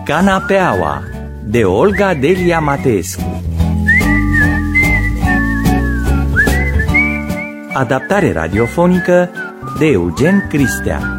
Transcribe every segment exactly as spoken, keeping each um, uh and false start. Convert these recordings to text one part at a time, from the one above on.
Canapeaua de Olga Delia Mateescu. Adaptare radiofonică de Eugen Cristea.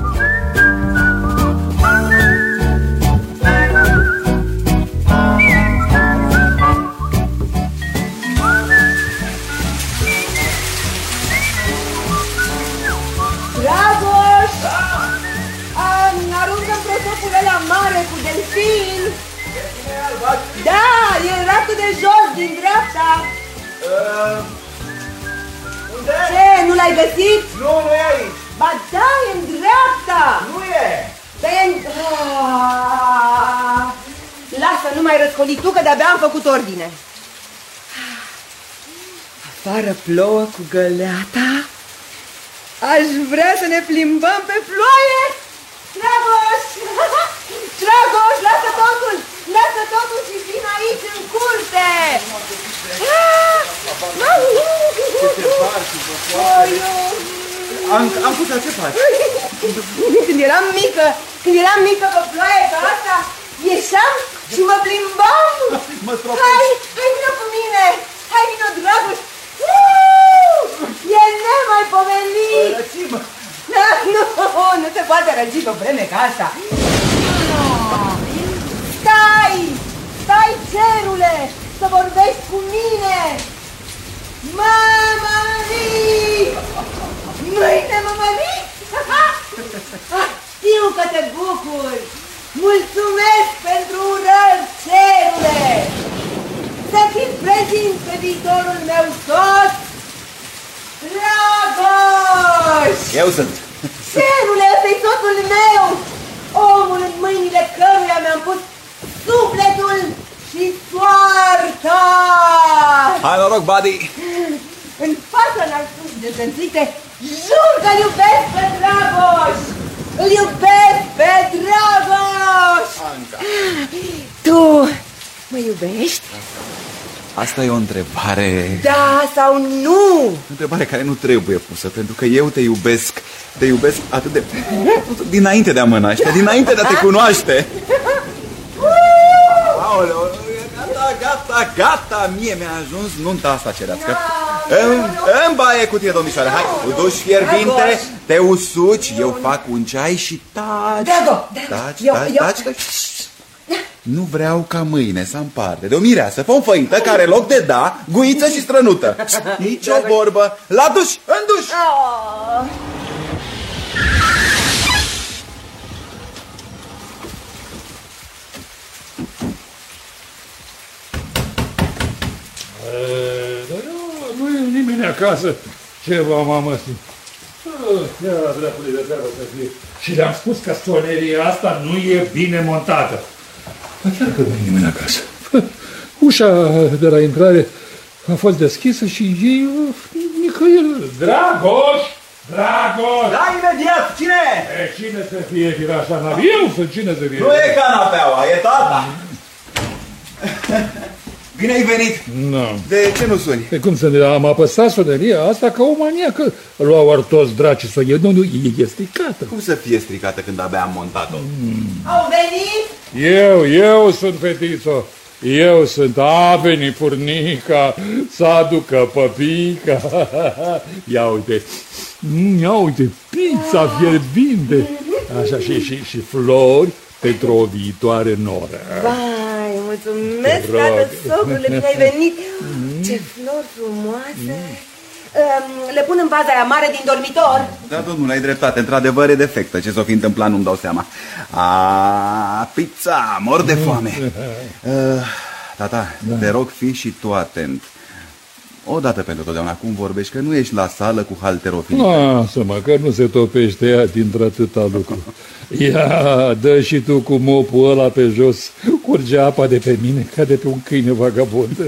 Da, e în ratul de jos, din dreapta. Uh, unde? Ce, nu l-ai găsit? Nu, nu e aici. Ba da, e în dreapta. Nu e. Dar e în... Ah, lasă, nu mai răscoli tu, că de-abia am făcut ordine. Afară plouă cu găleata. Aș vrea să ne plimbăm pe ploaie. Dragoș! Dragoș, lasă totul! Lasă totul și vin aici, în curte! Am, am pus ce faci? Când eram mică, când eram mică pe ploaie ca asta, ieșeam și mă plimbam! Mă hai, hai vină cu mine! Hai vină, Dragoș! E nemaipomenit! Răcimă! Nu, nu se poate răci pe vreme ca asta. Stai! Stai, cerule! Să vorbești cu mine! Mămălii! Mâine mămălii? Știu că te bucuri! Mulțumesc pentru urări, cerule! Să fiți prezinți pe viitorul meu soț, Dragoș! Eu sunt. Cerule, ăsta-i soțul meu! Omul în mâinile căruia mi-am pus sufletul și soarta! Hai noroc, buddy! În fața narcului de zânțite, jur că-l iubesc pe Dragoș! Îl iubesc pe Dragoș! Anca. Tu mă iubești? Asta e o întrebare... Da sau nu? O întrebare care nu trebuie pusă, pentru că eu te iubesc. Te iubesc atât de... dinainte de a mă naște, dinainte de a te cunoaște. Aoleu, gata, gata, gata, mie mi-a ajuns nunta asta cerească. În, în baie cu tine, domnișoare, hai, cu duș fierbinte, te usuci, eu fac un ceai și taci. Drago, Taci, taci, taci, taci. Nu vreau ca mâine să împarte de o mireasă fonfăită care loc de da, guiță și strănută. Nici o vorbă. La duș, în duș. Oh. Nu e nimeni acasă. Ceva, mamă. Ia dracului de treabă să fie. Și le-am spus că soneria asta nu e bine montată. Dar chiar că nu e nimeni acasă. Ușa de la intrare a fost deschisă și ei nicăieri. Dragoș! Dragoș! Da, imediat, cine? E, cine să fie, Firașana? Eu sunt, cine să fie? Nu e canapeaua, e tata. Bine ai venit. Nu. De ce nu suni? Pe cum să ne am apăsat soneria asta ca o maniacă. Luau ar toți dracii să e, nu, nu, e stricată. Cum să fie stricată când abia am montat-o? Mm. Au venit? Eu, eu sunt fetițo. Eu sunt, a venit furnica să aducă păpica. Ia uite, ia uite, pizza fierbinte. Așa și, și, și flori pentru o viitoare noră. Vai, mulțumesc, tată, socrule, bine ai venit. Ce flori frumoase. Le pun în vaza aia mare din dormitor. Da, domnule, ai dreptate, într-adevăr e defectă. Ce s-o fi întâmplat nu-mi dau seama. A, pizza, mor de foame. uh, Tata, da. Te rog, fii și tu atent. Odată pentru totdeauna, cum vorbești, că nu ești la sală cu halterofilică. Lasă-mă, că nu se topește ea dintr-atâta lucru. Ia, dă și tu cu mopul ăla pe jos. Curge apa de pe mine ca de pe un câine vagabond.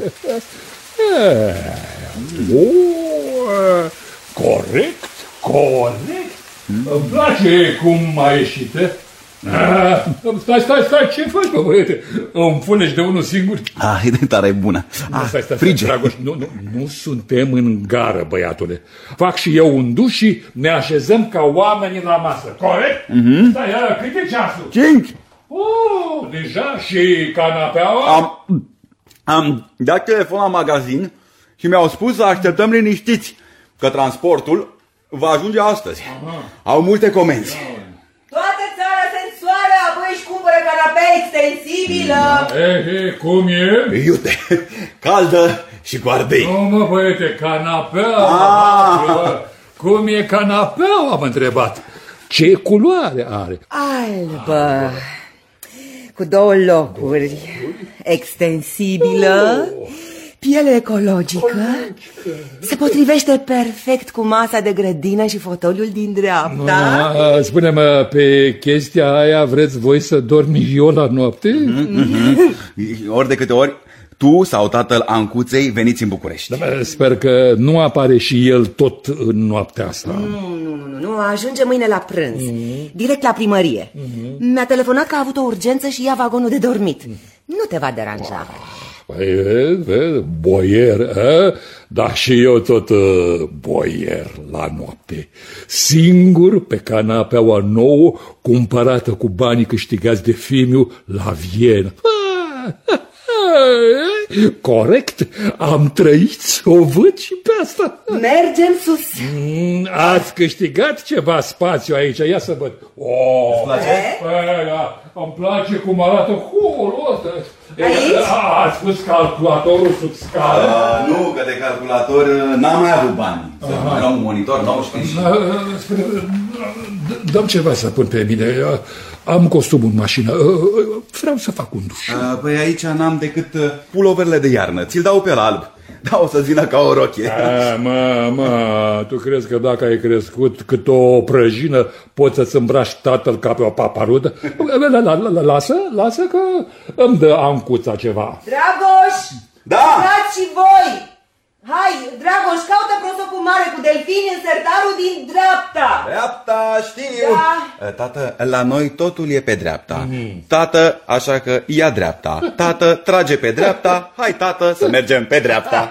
Oh, corect, corect. Hmm? Îmi place cum a ieșit, eh? Ah, stai, stai, stai, ce faci, bă, băiete? Îmi funești de unul singur? Ah, e tare bună. Ah, stai, stai, frige. Dragoș, nu, nu, nu suntem în gară, băiatule. Fac și eu un duș și ne așezăm ca oamenii la masă, corect? Mm-hmm. Stai, cât e ceasul? Cinci. Oh, deja și canapeaua? Am, am dat telefon la magazin și mi-au spus să așteptăm liniștiți, că transportul va ajunge astăzi. Aha. Au multe comenzi. Toată țara se însoară, apoi își cumpără canapea extensibilă. Eh, eh, cum e? Iute, caldă și cu ardei. Nu, mă, băiete, canapea. Ah. Cum e canapeaua, am întrebat. Ce culoare are? Albă, cu două locuri, extensibilă, piele ecologică, se potrivește perfect cu masa de grădină și fotoliul din dreapta. Ah, spune-mă, pe chestia aia vreți voi să dormi eu la noapte? Mm-hmm. Ori de câte ori tu sau tatăl Ancuței veniți în București. Da, sper că nu apare și el tot în noaptea asta. Nu, nu, nu, nu, ajunge mâine la prânz, mm-hmm. direct la primărie. Mm-hmm. Mi-a telefonat că a avut o urgență și ia vagonul de dormit. Nu te va deranja. Păi, vezi, vezi, boier, a? Da, și eu tot uh, boier la noapte. Singur pe canapeaua nouă, cumpărată cu banii câștigați de Fimiu la Viena. Corect, am trăit, o văd și pe asta. Mergem sus. Mm, ați câștigat ceva spațiu aici, ia să văd. Oh, îți place? Păi, da, îmi place cum arată holul ăsta. Aici? A, ați pus calculatorul sub scară? Uh, nu, că de calculator n-am mai avut bani. Să luăm un monitor nou, știi? Dăm ceva să pun pe mine. Am costumul în mașină. Vreau să fac un duș. Uh, păi aici n-am decât puloverele de iarnă. Ți-l dau pe la alb. Da, o să-ți vină ca o rochie. A, mă, mă, tu crezi că dacă ai crescut cât o prăjină poți să-ți îmbraci tatăl ca pe o paparudă? Lasă, lasă că îmi dă Ancuța ceva. Dragoș! Da! Dați și voi! Hai, Dragoș, caută prosopul mare cu delfini în sertarul din dreapta. Dreapta, știu. Da. Tată, la noi totul e pe dreapta. Mm. Tată, așa că ia dreapta. Tată, trage pe dreapta. Hai, tată, să mergem pe dreapta.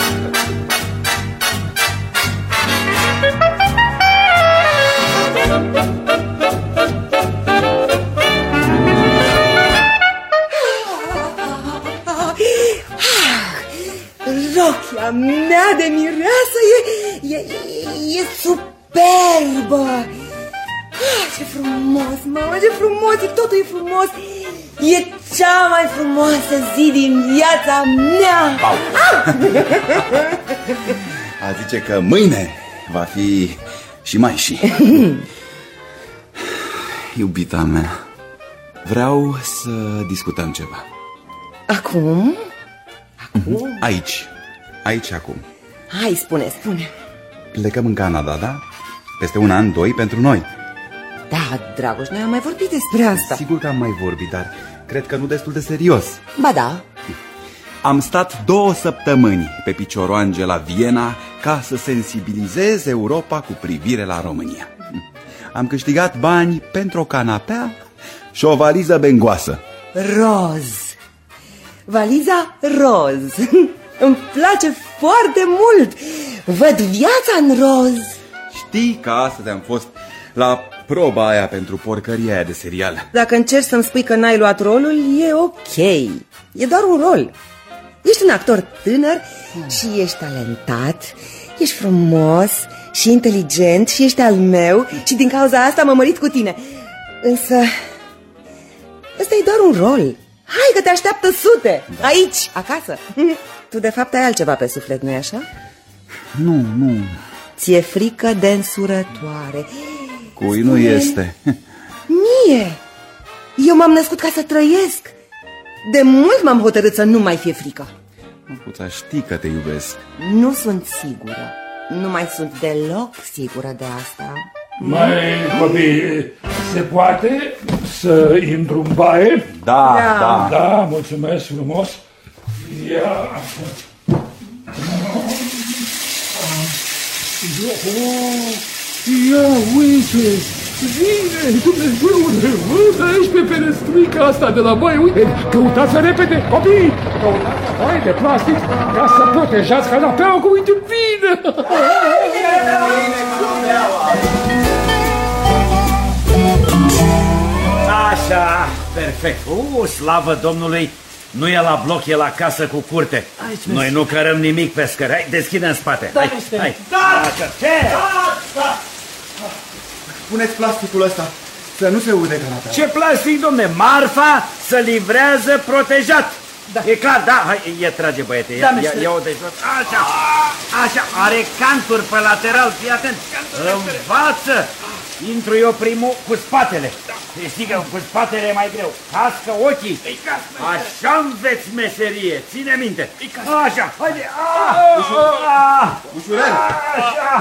Rochia mea de mireasă e, e, e superbă. Ah, ce frumos, mamă, ce frumos, e, totul e frumos. E cea mai frumoasă zi din viața mea. Ah! A zice că mâine va fi și mai și. Iubita mea, vreau să discutăm ceva. Acum? Acum? Aici, aici acum. Hai, spune, spune. Plecăm în Canada, da? Peste un an, doi, pentru noi. Da, Dragoș, noi am mai vorbit despre asta. Sigur că am mai vorbit, dar cred că nu destul de serios. Ba da. Am stat două săptămâni pe picioroange la Viena ca să sensibilizez Europa cu privire la România. Am câștigat bani pentru o canapea și o valiză bengoasă. Roz. Valiza roz. Îmi place foarte mult. Văd viața în roz. Știi că astăzi am fost la proba aia pentru porcăria aia de serial. Dacă încerci să-mi spui că n-ai luat rolul, e ok. E doar un rol. Ești un actor tânăr și ești talentat. Ești frumos și inteligent și ești al meu. Și din cauza asta m-am mărit cu tine. Însă ăsta e doar un rol. Hai că te așteaptă sute, da. Aici, acasă. Tu de fapt ai altceva pe suflet, nu-i așa? Nu, nu. Ți-e frică de însurătoare. Cui nu este? Mie. Eu m-am născut ca să trăiesc. De mult m-am hotărât să nu mai fie frică. Ancuța, știi că te iubesc. Nu sunt sigură. Nu mai sunt deloc sigură de asta. Mai, copii, se poate să intru în baie? Da, da. Da, da, mulțumesc frumos. Ia. Ia, uite, vine, Dumnezeule, văd aici pe perestruica asta de la baie, uite, căutați repede, copii, căutați baie de plastic ca să protejați canapeaua, că uite, vine. Așa, sper Perfect. Uh, slavă Domnului! Nu e la bloc, e la casă cu curte. Aici, Noi nu cărăm nimic pe scări. Hai, deschide în spate. Da, hai, mister. hai. Da! Așa. Ce? Da, da. Puneți plasticul ăsta, să nu se ude canapea. Ce plastic, domne? Marfa se livrează protejat. Da. E clar, da, hai, ia trage, băiete, ia, Da, ia, mister. ia-o de jos. Așa, așa, are canturi pe lateral, fii atent. Învață. Intru eu primul cu spatele. Știi că cu spatele e mai greu. Cască ochii. Așa înveți meserie, ține minte. Așa, haide. Ușurel. Așa,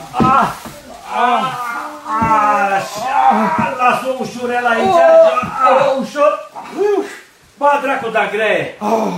așa, las-o ușurel aici. Ușor? Ba, dracu, da gree.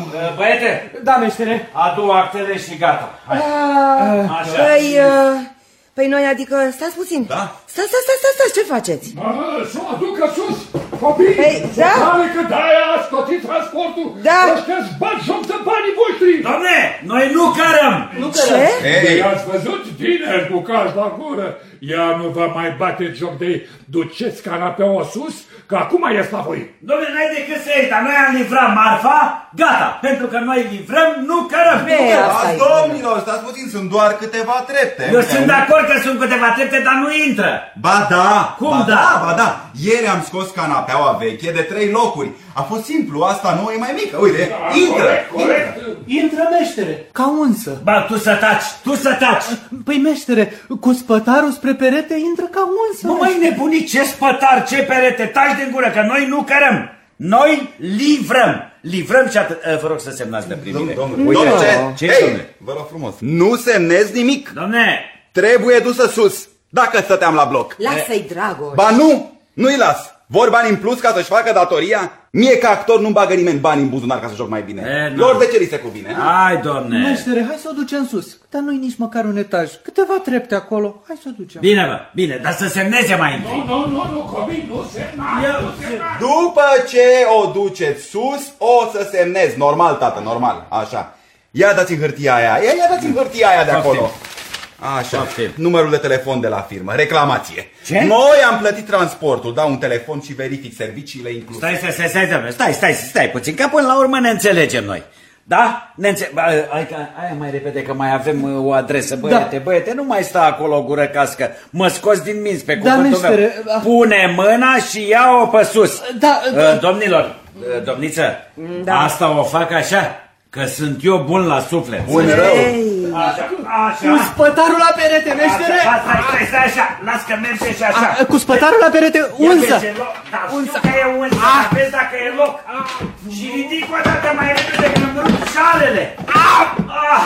Băiete, Da, meștere. adu actele și gata. Hai. Ah, Așa. Păi, uh, păi noi, adică, stați puțin. Da. Stați, stați, stați, stați, stați, ce faceți? Să o aducă sus! Copii! Păi, da. Pare că de-aia a scotit transportul! Da. Ăștia-ți bat joc de banii voștri! Domne, noi nu cărăm. Nu Ce? Ei, I-ați văzut tineri cu caș la gură? Ea nu va mai bate joc de duceți canapeaua sus, că acum ești la voi! Domne, n-ai decât să iei, dar noi am livrat marfa, gata. Pentru că noi livrăm, nu cărăm. E, asta stați, e. domnilor, stați puțin, sunt doar câteva trepte. Eu sunt de acord că sunt câteva trepte, dar nu intră. Ba da, Cum ba da? da, ba da. Ieri am scos canapeaua veche de trei locuri. A fost simplu, asta nouă e mai mică. Uite, intră, Corect, corect! Intră, meștere. Ca unsă. Ba, tu să taci, tu să taci. Păi, meștere, cu spătarul spre perete intră ca unsă. Mă, mai nebunit, ce spătar, ce perete, taci din gură, că noi nu cărăm. Noi livrăm. Livrăm și atât. Vă rog să semnați de primire. Domnule, Uite, domnule, ce, hei, domnule? vă rog frumos, nu semnezi nimic. Domne, Trebuie dusă sus, dacă stăteam la bloc. Lasă-i, Dragoș. Ba nu, nu-i las. Vor bani în plus ca să-și facă datoria? Mie ca actor nu-mi bagă nimeni bani în buzunar ca să joc mai bine. E, nu. Lor de ce li se cuvine? ha? hai, domne. Meștere, hai să o ducem sus. Dar nu-i nici măcar un etaj. Câteva trepte acolo. Hai să o ducem. Bine, bă, bine, dar să semneze mai Nu, întâi. nu, nu, nu, copii, nu semnați, Eu- nu semnați! După ce o duceți sus, o să semnezi. Normal, tată, normal. Așa. Ia dați-mi hârtia aia. Ia, ia dați-mi hârtia aia de acolo. Poftim. Așa. Poftim. Numărul de telefon de la firmă. Reclamație. Ce? Noi am plătit transportul. Dau un telefon și verific serviciile incluse. Stai, stai, stai, stai, stai, stai, stai, stai puțin, că până la urmă ne înțelegem noi. Da? Ne înțe... Ba, hai, că, hai mai repede că mai avem uh, o adresă. Băiete, da. băiete, nu mai sta acolo o gură cască. Mă scoți din minți pe cuvântul meștere, meu. da. Pune mâna și ia-o pe sus. Da, Uh, domnilor, uh, domniță, Da. asta o fac așa, că sunt eu bun la suflet. Bun rău. Ei, Așa, așa. Cu spătarul la perete, meștere. Așa, stai, stai, stai, așa. Las că merge și așa. A, cu spătarul la perete, Ia unsă. vezi, e loc. Da, știu că e unsă, dar vezi dacă e loc. Și ridic o dată mai repede că îmi rup șalele. Ah! Ah!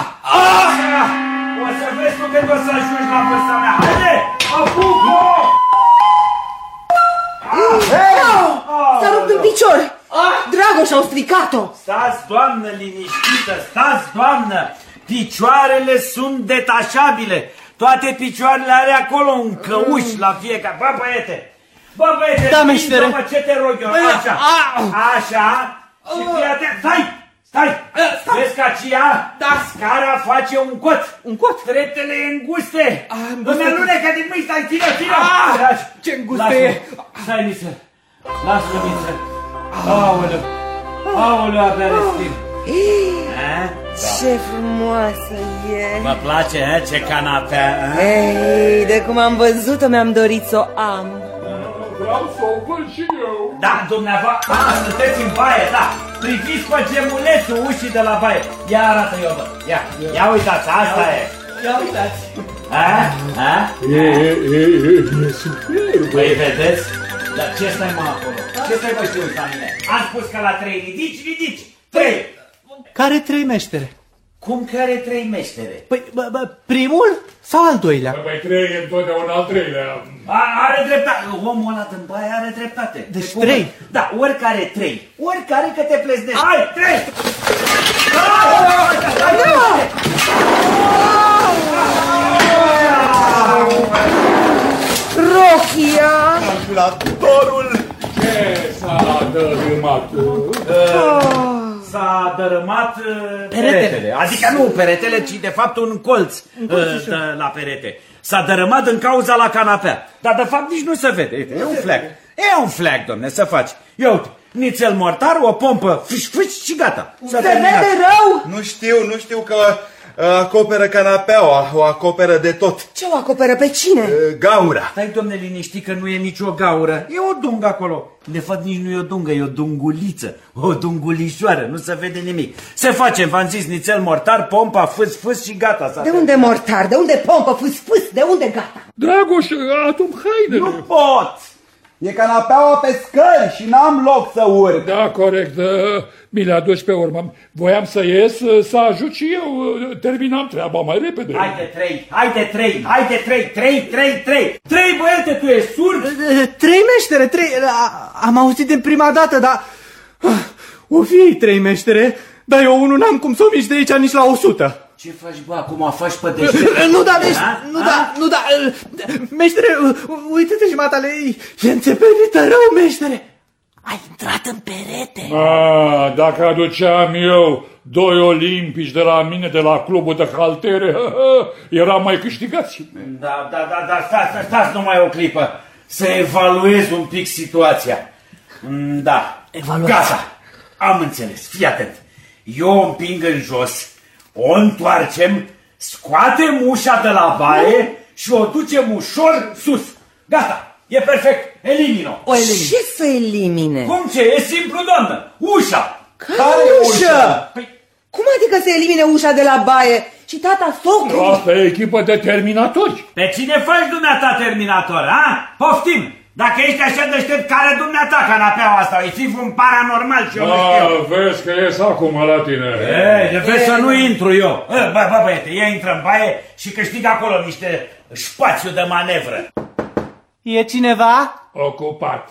Ah! O să vezi tu când o să ajungi la vârsta mea. Haide! Apuc-o! s-a rupt în picior. Dragoș, au stricat-o. Stați, doamnă, liniștită, stați, doamnă. Picioarele sunt detașabile. Toate picioarele are acolo un căuș la fiecare. Bă, băiete! Bă, băiete! Da, meștere. Mă, ce te rog eu? Băi, Așa! a- Așa! Și fii atent! Stai! Stai! Vezi că aceea Da. scara face un cot. Un cot? Treptele e înguste. înguste. Îmi alunecă din mâini. Stai, ține, ține! Ah, Lași. ce înguste Lasă-mă. e. Stai, Liță. Lasă-mă, Liță. Aoleu! Aoleu, abia respir. Eh? Ce frumoasă e. Vă place, eh? Ce canapea, eh? Ei, de cum am văzut-o, mi-am dorit să o am. Vreau să o văd și eu! Da, dumneavoastră, a, sunteți în baie, da. Priviți pe gemulețul ușii de la baie. Ia arată eu, bă. Ia, ia uitați, asta e. Ia uitați. A? A? E, e, e, e superb! Păi vedeți? Dar ce stai mă acolo? Ce stai mă știu la mine? Am spus că la trei ridici, ridici. Trei. Care trei, meștere? Cum care trei meștere? Păi, bă, bă, primul sau al doilea? Mai trei e întotdeauna al treilea. A, are dreptate. Omul ăla din baie are dreptate. Deci Cum? trei. Da, oricare trei. Oricare că te pleznești. Hai, trei! Rochia! Calculatorul! Ce s-a dărâmat? S-a dărâmat uh, peretele. Adică nu peretele, ci de fapt un colț uh, de, la perete. S-a dărâmat din cauza la canapea. Dar de fapt nici nu se vede. Uite, e un fleac. E un fleac, domne, să faci. Ia uite, nițel mortar, o pompă, fiș, fiș și gata. Se vede rău? Nu știu, nu știu că uh, acoperă canapeaua, o acoperă de tot. Ce o acoperă pe cine? Uh, gaura. Stai, domne, liniști că nu e nicio gaură. E o dungă acolo. De fapt, nici nu e o dungă, e o dunguliță. O dungulișoară, nu se vede nimic. Se face, v-am zis, nițel mortar, pompa, fâs, fâs și gata. De unde mortar? De unde pompă? Fâs, fâs? De unde gata? Dragoș, adu-mi hainele. Nu pot! E canapeaua pe scări și n-am loc să urc. Da, corect, mi le aduci pe urmă. Voiam să ies, să ajut și eu, terminam treaba mai repede. Hai de trei, hai de trei, hai de trei, trei, trei, trei. Trei, băiete, tu ești surd? Trei, meștere, trei. Am auzit de prima dată, dar... O fi trei, meștere, dar eu unul n-am cum să o mișc de aici nici la o sută. Ce faci, bă, acum faci pe deștept? Nu da, meștere, nu da, nu da, meștere, uite-te și matale, e înțepenită rău, meștere. Ai intrat în perete. A, dacă aduceam eu doi olimpici de la mine, de la clubul de haltere, eram mai câștigați. Da, da, da, da, stați, stați numai o clipă, să evaluez un pic situația. Da, Evaluați. gata, am înțeles, fii atent. Eu o împing în jos, o întoarcem, scoatem ușa de la baie și o ducem ușor sus. Gata, e perfect, elimin-o. Ce să elimine? Cum ce? E simplu, doamnă, ușa. Care ușă? Păi, Cum adică să elimine ușa de la baie? Și tata socru? Asta e echipă de terminatori. pe cine faci dumneata terminator, a? Poftim! Dacă ești așa deștept, care dumneata canapeaua asta? E fi un paranormal și eu nu știu. Da, vezi că ies acum la tine. Ei, vezi să nu intru eu. Bă, bă, băiete, ea intră în baie și câștigă acolo niște spațiu de manevră. E cineva? Ocupat.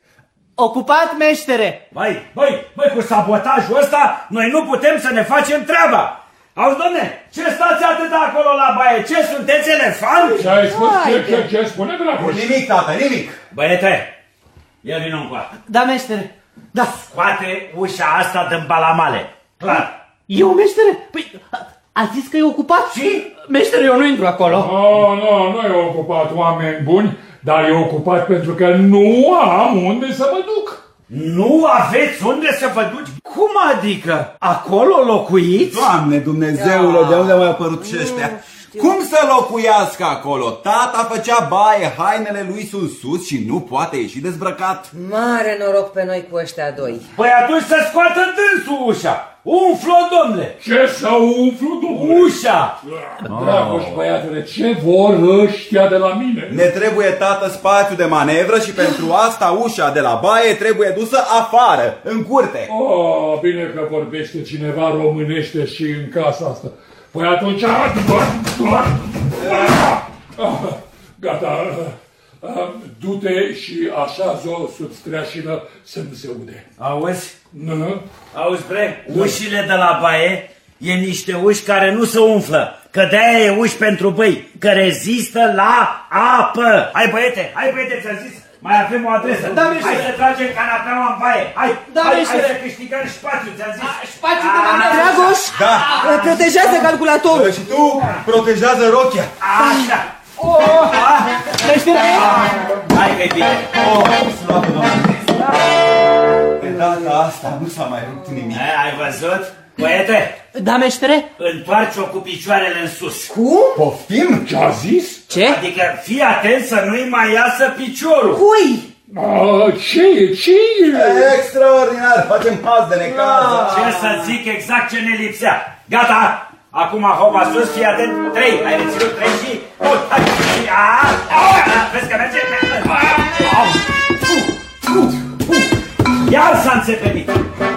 Ocupat, meștere. Băi, băi, băi, cu sabotajul ăsta, noi nu putem să ne facem treaba. Auzi, domne, ce stați atât acolo la baie? Ce, sunteți elefanți? Ce ai spus? Ce, ce, ce spune, Dragoș? Nimic, tată, nimic. Băiete, ia vină încoa. Da, meștere. Da. Scoate ușa asta din balamale. Clar. Eu, meștere? Păi, a zis că e ocupat? Și? Meștere, eu nu intru acolo. Nu, nu, nu e ocupat, oameni buni, dar e ocupat pentru că nu am unde să mă duc. Nu aveți unde să vă duci? Cum adică? Acolo locuiți? Doamne Dumnezeule, de unde au mai apărut și ăștia? Cum să locuiască acolo? Tata făcea baie, hainele lui sunt sus și nu poate ieși dezbrăcat. Mare noroc pe noi cu ăștia doi. Păi atunci să scoată dânsul ușa. Umflu-o, domnule. Ce să umflu, domnule? Ușa. Dragoș, băiatele, ce vor ăștia de la mine? Ne trebuie, tată, spațiu de manevră și pentru asta ușa de la baie trebuie dusă afară, în curte. Oh, bine că vorbește cineva românește și în casa asta. Păi atunci... Gata, du-te și așează-o sub streașină să nu se ude. Auzi? Nu? Auzi, bre? Ușile de la baie e niște uși care nu se umflă. Că de-aia e uși pentru băi, că rezistă la apă. Hai, băiete, hai, băiete, ți-am zis. Mai avem o adresă. Da, hai să tragem canapeaua în baie. Hai, Da, hai, hai meștere. să câștigăm spațiu, ți-am zis. Spațiu de manevră. Dragoș, Da. protejează calculatorul. Și tu protejează rochia. Așa. Meștere. Hai că-i bine. Oh, slavă Doamne. Pe data asta nu s-a mai rupt nimic. E, ai văzut? Băiete, Da, meștere. întoarce-o cu picioarele în sus. Cum? Poftim? Ce-a zis? Ce? Adică fii atent să nu-i mai iasă piciorul. Cui? A, ce e? Ce e? Extraordinar, facem pas de necaz. Ce să zic exact ce ne lipsea. Gata! Acum hopa sus, fii atent. Trei, ai reținut trei și... Bun, hai, și... A, a, a, vezi că merge? Au, fu, fu, fu. Iar s-a înțepenit.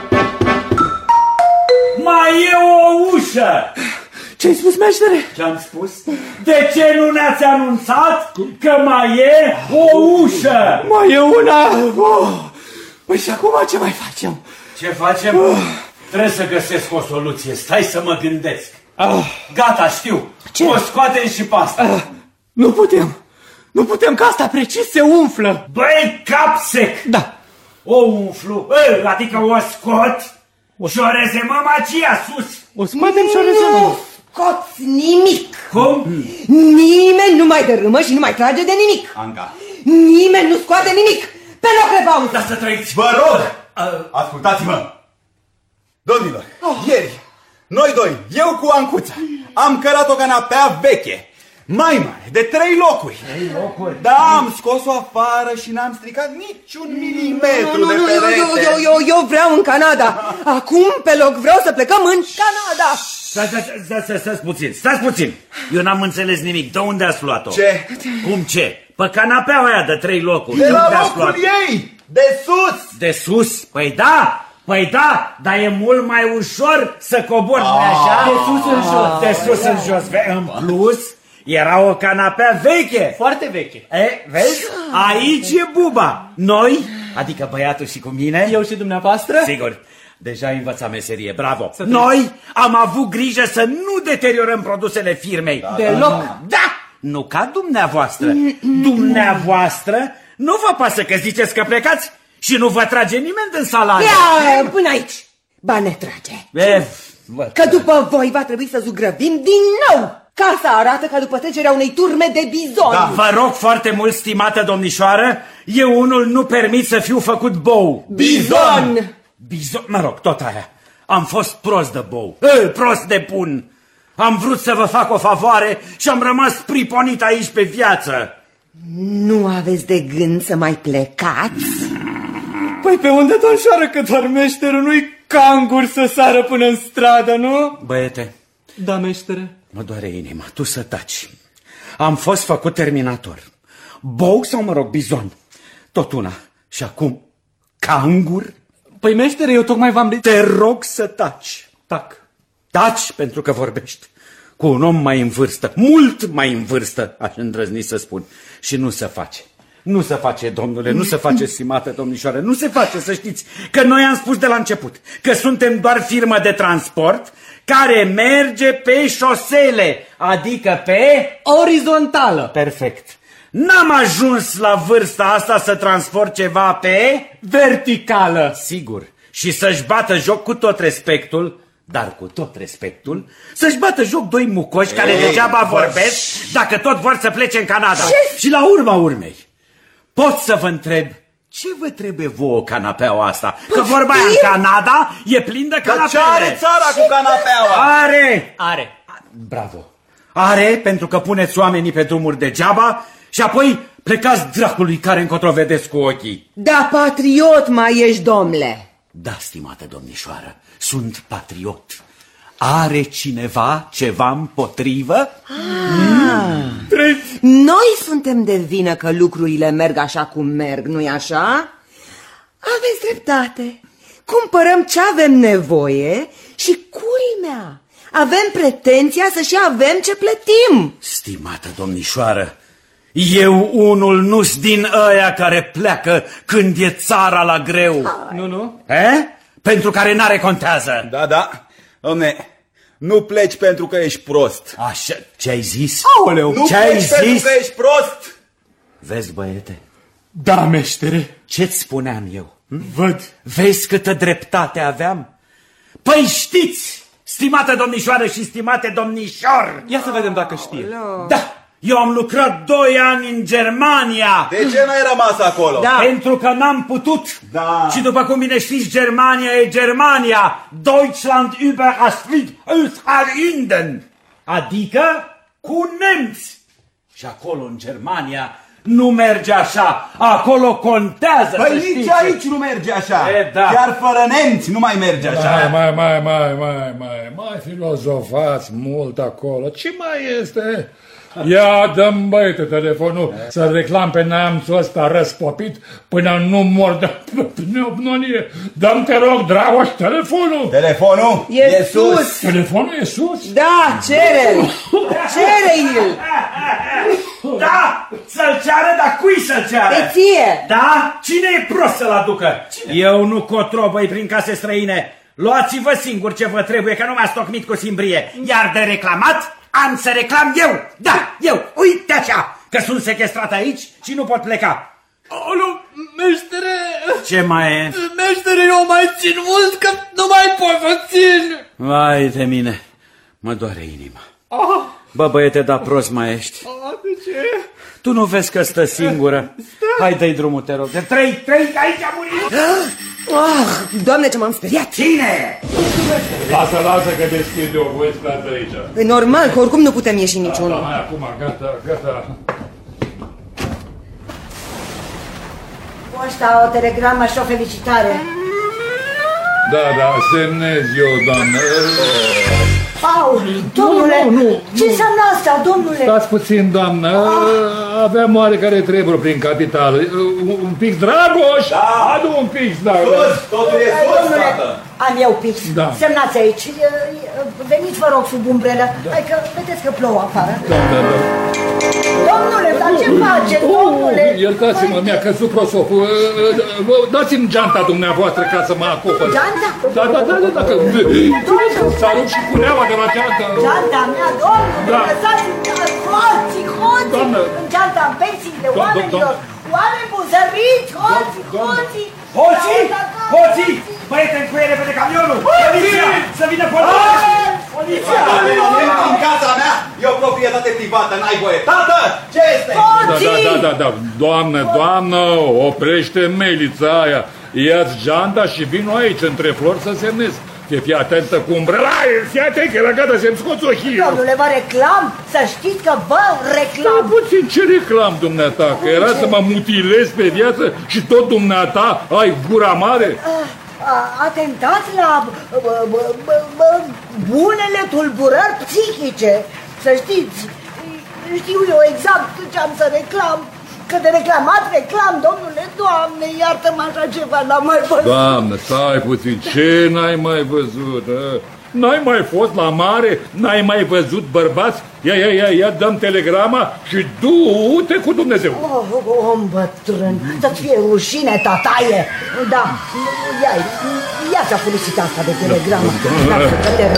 Mai e o ușă. Ce-ai spus, meștere? Ce-am spus? De ce nu ne-ați anunțat că mai e o ușă? Mai e una. Oh. Păi și acum ce mai facem? Ce facem? Trebuie să găsesc o soluție. Stai să mă gândesc. Ah. Gata, știu. Ce? O scoatem și pe asta. Ah. Nu putem. Nu putem, că asta precis se umflă. Băi, cap sec. Da. O umflu, ă, adică o scot și o rezemăm aceea sus. O scoatem și o rezolvăm. Nu scoți nimic. Cum? Nimeni nu mai dărâmă și nu mai trage de nimic. Anca. Nimeni nu scoate nimic. Pe loc, Rebauz. Lasă trăiți. Vă rog, Ascultați-mă! Domnilor, ieri, noi doi, eu cu Ancuța, am cărat o canapea veche, mai mare, de trei locuri. Trei locuri? Da, am scos-o afară și n-am stricat niciun milimetru Nu, nu, de nu, eu, perete. eu, eu, eu, eu vreau în Canada. Acum, pe loc, vreau să plecăm în Canada. Stați, stați, stați, stați puțin, stați puțin. Eu n-am înțeles nimic. De unde ați luat-o? Ce? Cum ce? Pe canapeaua aia de trei locuri. De la unde ați locul luat? ei, de sus. De sus? Păi da, păi da, dar e mult mai ușor să cobori, nu-i așa? De sus în jos. De sus în jos. În plus, era o canapea veche. Foarte veche. E, vezi? Aici e buba. Noi, adică băiatul și cu mine. Eu și dumneavoastră? Sigur. Deja ai învățat meserie, bravo. Noi am avut grijă să nu deteriorăm produsele firmei. Deloc. Da, nu ca dumneavoastră. Dumneavoastră nu vă pasă că ziceți că plecați și nu vă trage nimeni din salariu. Ia, până aici. Ba ne trage. E, vă... Că după voi va trebui să zugrăvim din nou. Casa arată ca după trecerea unei turme de bizoni. Da. Vă rog foarte mult, stimată domnișoară, eu unul nu permit să fiu făcut bou. Bizon! Bizon, mă rog, tot aia. Am fost prost de bou, e, prost de bun. Am vrut să vă fac o favoare și am rămas priponit aici pe viață. Nu aveți de gând să mai plecați? Păi pe unde, domnișoară, că doar meșterul nu-i cangur să sară până în stradă, nu? Băiete, Da, meștere. mă doare inima, tu să taci. Am fost făcut terminator. Bou sau, mă rog, bizon. Tot una. Și acum, cangur? Păi, meștere, eu tocmai v-am... Te rog să taci. Tac. Taci pentru că vorbești cu un om mai în vârstă, mult mai în vârstă, aș îndrăzni să spun. Și nu se face. Nu se face, domnule, nu se face, stimată domnișoară, nu se face, să știți, că noi am spus de la început că suntem doar firmă de transport care merge pe șosele, adică pe... Orizontală. Perfect. N-am ajuns la vârsta asta să transport ceva pe... Verticală. Sigur. Și să-și bată joc cu tot respectul, dar cu tot respectul, să-și bată joc doi mucoși care Ei, degeaba bă, vorbesc dacă tot vor să plece în Canada. Și la urma urmei, pot să vă întreb, ce vă trebuie vouă canapeaua asta? Că vorba aia în Canada e plin de Dar canapele. ce are țara cu canapeaua? Are! Are. Bravo! Are, pentru că puneți oamenii pe drumuri degeaba și apoi plecați dracului care încotro vedeți cu ochii. Da, patriot mai ești, domnule. Da, stimată domnișoară, sunt patriot. Are cineva ceva împotrivă? Ah. Noi suntem de vină că lucrurile merg așa cum merg, nu-i așa? Aveți dreptate. Cumpărăm ce avem nevoie și, culmea, avem pretenția să și avem ce plătim. Stimată domnișoară, eu unul nu-s din ăia care pleacă când e țara la greu. Nu, nu? E? Pentru care n-are contează. Da, da, domne, nu pleci pentru că ești prost. Așa, ce ai zis? Aoleu. Nu Ce ai pleci pentru zis? că ești prost. Vezi, băiete, Da, meștere. ce-ți spuneam eu? Hm? Văd. Vezi câtă dreptate aveam? Păi știți, stimată domnișoară și stimate domnișor! Ia să vedem dacă știe. Da, eu am lucrat doi ani în Germania. De ce n-ai rămas acolo? Da. Pentru că n-am putut. Da. Și după cum bine știți, Germania e Germania. Deutschland über das Flieg Österreinden. Adică cu nemți. Și acolo în Germania nu merge așa. Acolo contează, Păi să nici știți. aici nu merge așa. E, da. Chiar fără nemți nu mai merge așa. Mai, mai, mai, mai, mai, mai, mai filozofați mult acolo. Ce mai este? Ia dă-mi, băiete, telefonul să reclam pe neamțul ăsta răspopit până nu mor de pneumonie. Dă-mi, te rog, Dragoș, telefonul. Telefonul E sus. Telefonul e sus? Da, cere-l. Cere-l. Da, să-l ceară, dar cui să-l ceară? Pe ție. Da? Cine e prost să-l aducă? Eu nu cotrobăi prin case străine. Luați-vă singur ce vă trebuie, că nu m-ați tocmit cu simbrie. Iar de reclamat, am să reclam eu. Da, eu. Uite așa, că sunt sequestrat aici și nu pot pleca. Aoleu, meștere. Ce mai e? Meștere, eu mai țin mult că nu mai pot să țin. Vai de mine, mă doare inima. Ah, Bă, băiete, da prost mai ești. ah, de ce? Tu nu vezi că stă singură? Hai, dă-i drumul, te rog. De trei, trei, că aici a murit. Oh, Doamne, ce m-am speriat! Cine? Lasă, lasă că deschide o voi stați aici. E normal, că oricum nu putem ieși niciunul. Da, hai acum, gata, gata. Poșta, o telegramă și o felicitare. Da, da, semnez eu, doamnă. Au, domnule, nu, nu, ce nu. înseamnă asta, domnule? Stați puțin, doamnă, aveam oarecare treburi prin capital. Un, un pix, Dragoș! Da. Adu un pix, Dragoș! Totul e sus, Domnule, tată! am eu pix. Da. Semnați aici. Veniți, vă rog, sub umbrelă. Hai că vedeți că plouă afară. Da, da, da. Domnule, dar ce faceți, Oh, domnule? iertați-mă, mi-a căzut prosopul. Dați-mi geanta dumneavoastră ca să mă acopăr. Geanta? Da, da, da, da, da, că s-a rupt și cureaua de la geantă. Geanta mea, domnule, Da. lăsați-mi hoții, hoții, Doamnă. în geanta, în pensiile Do- do- oamenilor. do- Oameni buzăriți, hoții, Doamnă. hoții. Hoții! Hoții! Băiete, încuie repede camionul! Poliția! Să vină poliția! Poliția! În casa mea e o proprietate privată, n-ai voie. Tată, ce este? Da, da, da, da, da, doamnă, doamnă, oprește melița aia. Ia-ți geanta și vino aici între flori să semnezi. Fie, fii atentă cu umbrela, fii atent că e la gata să-mi scoți ochii. Domnule, vă reclam, să știți că vă reclam. Puțin, ce reclam, dumneata? Că era să mă mutilez pe viață și tot dumneata ai gura mare? Atentați la bă, bă, bă, bă, bunele tulburări psihice. Să știți, știu eu exact ce am să reclam. Că de reclamat reclam, domnule, Doamne, iartă-mă, așa ceva n-am mai văzut. Doamnă, stai puțin, ce n-ai mai văzut? A? N-ai mai fost la mare? N-ai mai văzut bărbați? Ia, ia, ia, ia, dăm telegrama și du-te cu Dumnezeu. Oh, om bătrân, să-ți fie rușine, tataie. Da, ia, ia ți-a folosit asta de telegramă. Da, că te...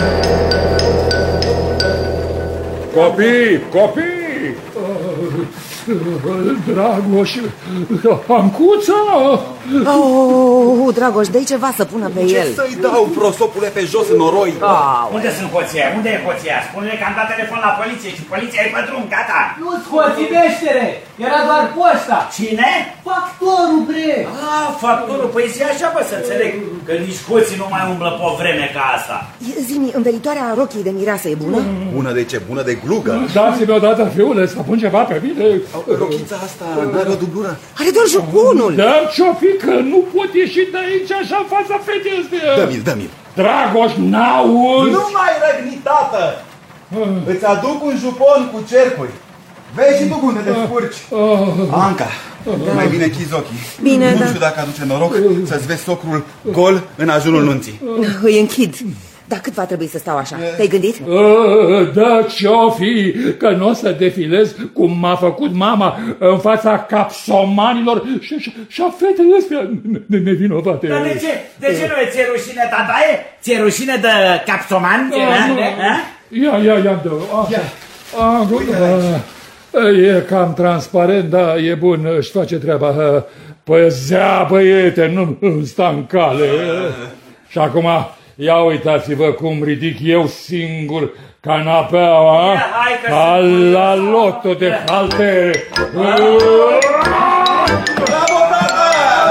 Copii, copii! Dragoș, Ancuța! Oh, Dragoș, dă-i ceva să pună pe Ce el. să-i dau, prosopule, pe jos în noroi? Unde sunt hoția? Unde e hoția? Spune-le că am dat telefon la poliție și poliția e pe drum, gata! Nu-ți hoții, meștere! Era doar poșta! Cine? Factorul, bre! Ah, factorul, păi zi așa, bă, să înțeleg că nici hoții nu mai umblă pe o vreme ca asta. Zi-mi, învelitoarea rochii de mireasă e bună? Bună de ce? Bună de glugă? Dați-mi odată, fiule, să pun ceva pe mine. Rochița asta n-are o dublură? Are doar jupunul. Dar ce-o fi că nu pot ieși de aici așa în fața fetei astea? Dă-mi-l, dă-mi-l. Dragoș, n-auzi! Nu mai răgni, tată! Îți aduc un jupon cu cercuri. Vezi și tu unde te spurci. Anca, mai bine închizi ochii. Bine, nu da. știu dacă aduce noroc să-ți vezi socrul gol în ajunul nunții. Îi închid. Dar cât va trebui să stau așa? Te-ai gândit? Da, ce-o fi că nu o să defilez cum m-a făcut mama în fața capsomanilor și, și, și a fetei astea nevinovate. Dar de ce? De ce nu e ți-e rușine, tataie? Ți-e rușine de capsoman? Ia, ia, ia, dă. Așa. E cam transparent, da, e bun, își face treaba. Păzea, băiete, nu îmi sta în cale. Și acum, ia uitați-vă cum ridic eu singur canapeaua ca la loto de haltere. Bravo, tată!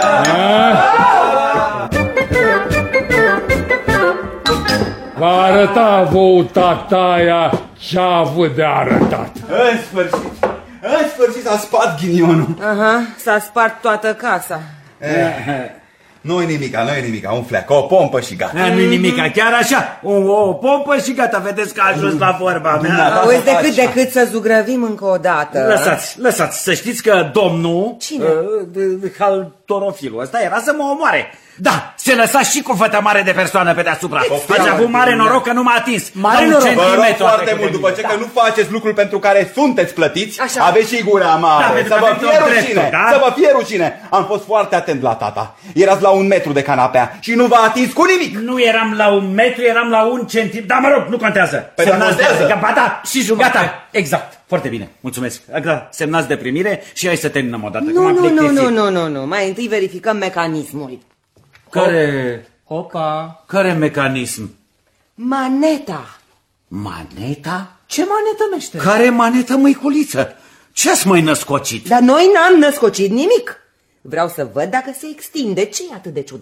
Va arăta vouă tataia ce-a avut de arătat. În sfârșit, în sfârșit s-a spart ghinionul. Aha, s-a spart toată casa. Nu-i nimica, nu-i nimica, un fleac, o pompă și gata. Nu-i nimica, chiar așa, o, o pompă și gata, vedeți că a ajuns la vorba mea. Auzi, decât, decât să zugrăvim încă o dată. Lăsați, lăsați, să știți că domnul... Cine? Uh, Haltorofilul ăsta era să mă omoare. Da, se lăsa și cu fătă mare de persoană pe deasupra. Ați avut mare noroc că nu m-a atins. Mare un noroc. Vă rog centimetru a foarte trecut mult, de după mine. ce că nu faceți lucruri pentru care sunteți plătiți, Așa. aveți și gura Da, mare. pentru Să că vă aveți fie tot rușine, dreptul, da? să vă fie rușine. Am fost foarte atent la tata. Erați la un metru de canapea și nu v-a atins cu nimic. Nu eram la un metru, eram la un centimetru. Da, mă rog, nu contează. Păi, dar Semnați de- contează. Gata, și jumătate. Gata, exact. Foarte bine, mulțumesc. Gata, semnați de primire și hai să terminăm odată. că Nu, m-am nu, nu, plictisit. nu, nu, nu, nu. Mai întâi verificăm mecanismul. Care, Opa! care mecanism? Maneta. Maneta? Ce manetă, meștere? Care manetă, măiculiță? Ce-ați mai născocit? Dar noi n-am născocit nimic. Vreau să văd dacă se extinde. Ce e atât de ciudat?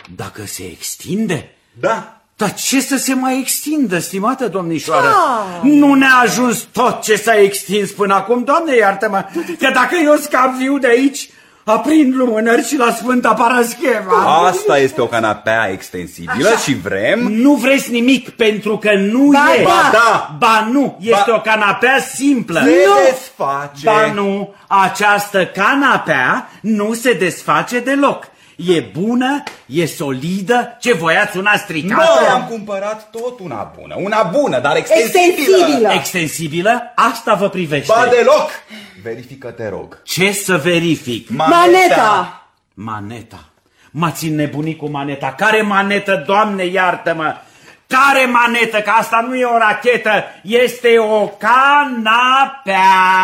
Dacă se extinde? Da. Dar ce să se mai extindă, stimată domnișoară? Da. Nu ne-a ajuns tot ce s-a extins până acum, Doamne, iartă-mă, că dacă eu scap viu de aici, aprind lumânări și la Sfânta Parascheva. Asta este o canapea extensibilă. Așa. Și vrem... Nu vreți nimic, pentru că nu ba, e. Ba da. Ba nu, este ba... o canapea simplă. Se nu. desface. Ba nu, această canapea nu se desface deloc. E bună, e solidă, ce voiați, una stricată? Noi am cumpărat tot una bună, una bună, dar extensibilă. Extensibilă. Extensibilă? Asta vă privește. Ba deloc. Verifică, te rog. Ce să verific? Maneta. Maneta. M-ați înnebunit cu maneta. Care manetă, Doamne, iartă-mă? Care manetă? Că asta nu e o rachetă, este o canapea.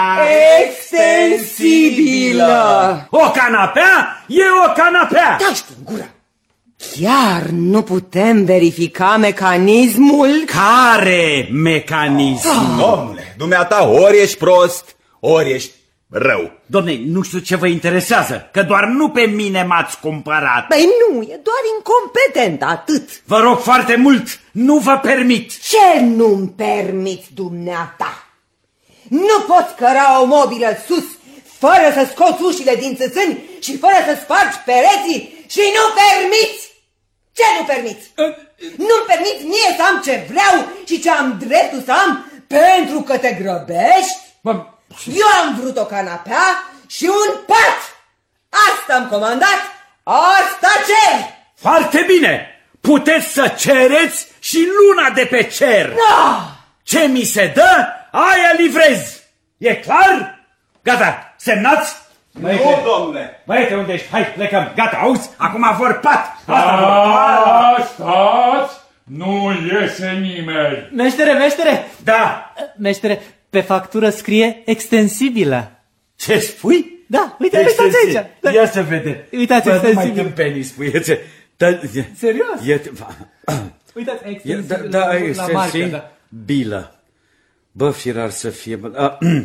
Extensibilă. O canapea? E o canapea. Taci din gură. Chiar nu putem verifica mecanismul? Care mecanism? Oh. Domnule, dumneata ori ești prost, ori ești rău. Dom'le, nu știu ce vă interesează, că doar nu pe mine m-ați cumpărat. Păi nu, e doar incompetent, atât. Vă rog foarte mult, nu vă permit. Ce nu-mi permiți, dumneata? Nu poți căra o mobilă sus fără să scoți ușile din țâțâni și fără să spargi pereții și nu permiți? Ce nu permiți? Nu-mi permiți mie să am ce vreau și ce am dreptul să am pentru că te grăbești? Bă... Eu am vrut o canapea și un pat! Asta am comandat, asta cer! Foarte bine! Puteți să cereți și luna de pe cer! No! Ce mi se dă, aia livrez! E clar? Gata, semnați? Nu, domnule! Băiete, unde ești? Hai, plecăm! Gata, auzi? Acum vor pat! Stați, stați! Nu iese nimeni! Meștere, meștere! Da! Meștere, pe factură scrie extensibilă. Ce spui? Da, uite, uitați aici. Da. Ia să vede. Uitați, bă, nu mai extensibilă. tâmpenii, spuiețe. Da, Serios? E, Uitați, e, extensibilă da, da, la extensibilă. marcă, da. Bilă. Bă, firar să fie... Bă, uh,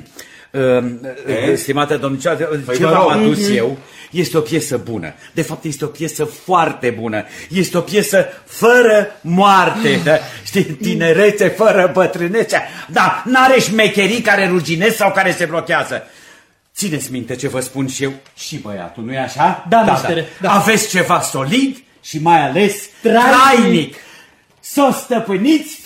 uh, stimată domniceoară, ce v-am adus eu este o piesă bună. De fapt, este o piesă foarte bună. Este o piesă fără moarte. Da? Știi, tinerețe fără bătrânețe. Da, n-are șmecherii care ruginesc sau care se blochează. Țineți minte ce vă spun și eu și băiatul, nu-i așa? Da, miștere, da. Aveți ceva solid și mai ales Trainic. trainic. S-o stăpâniți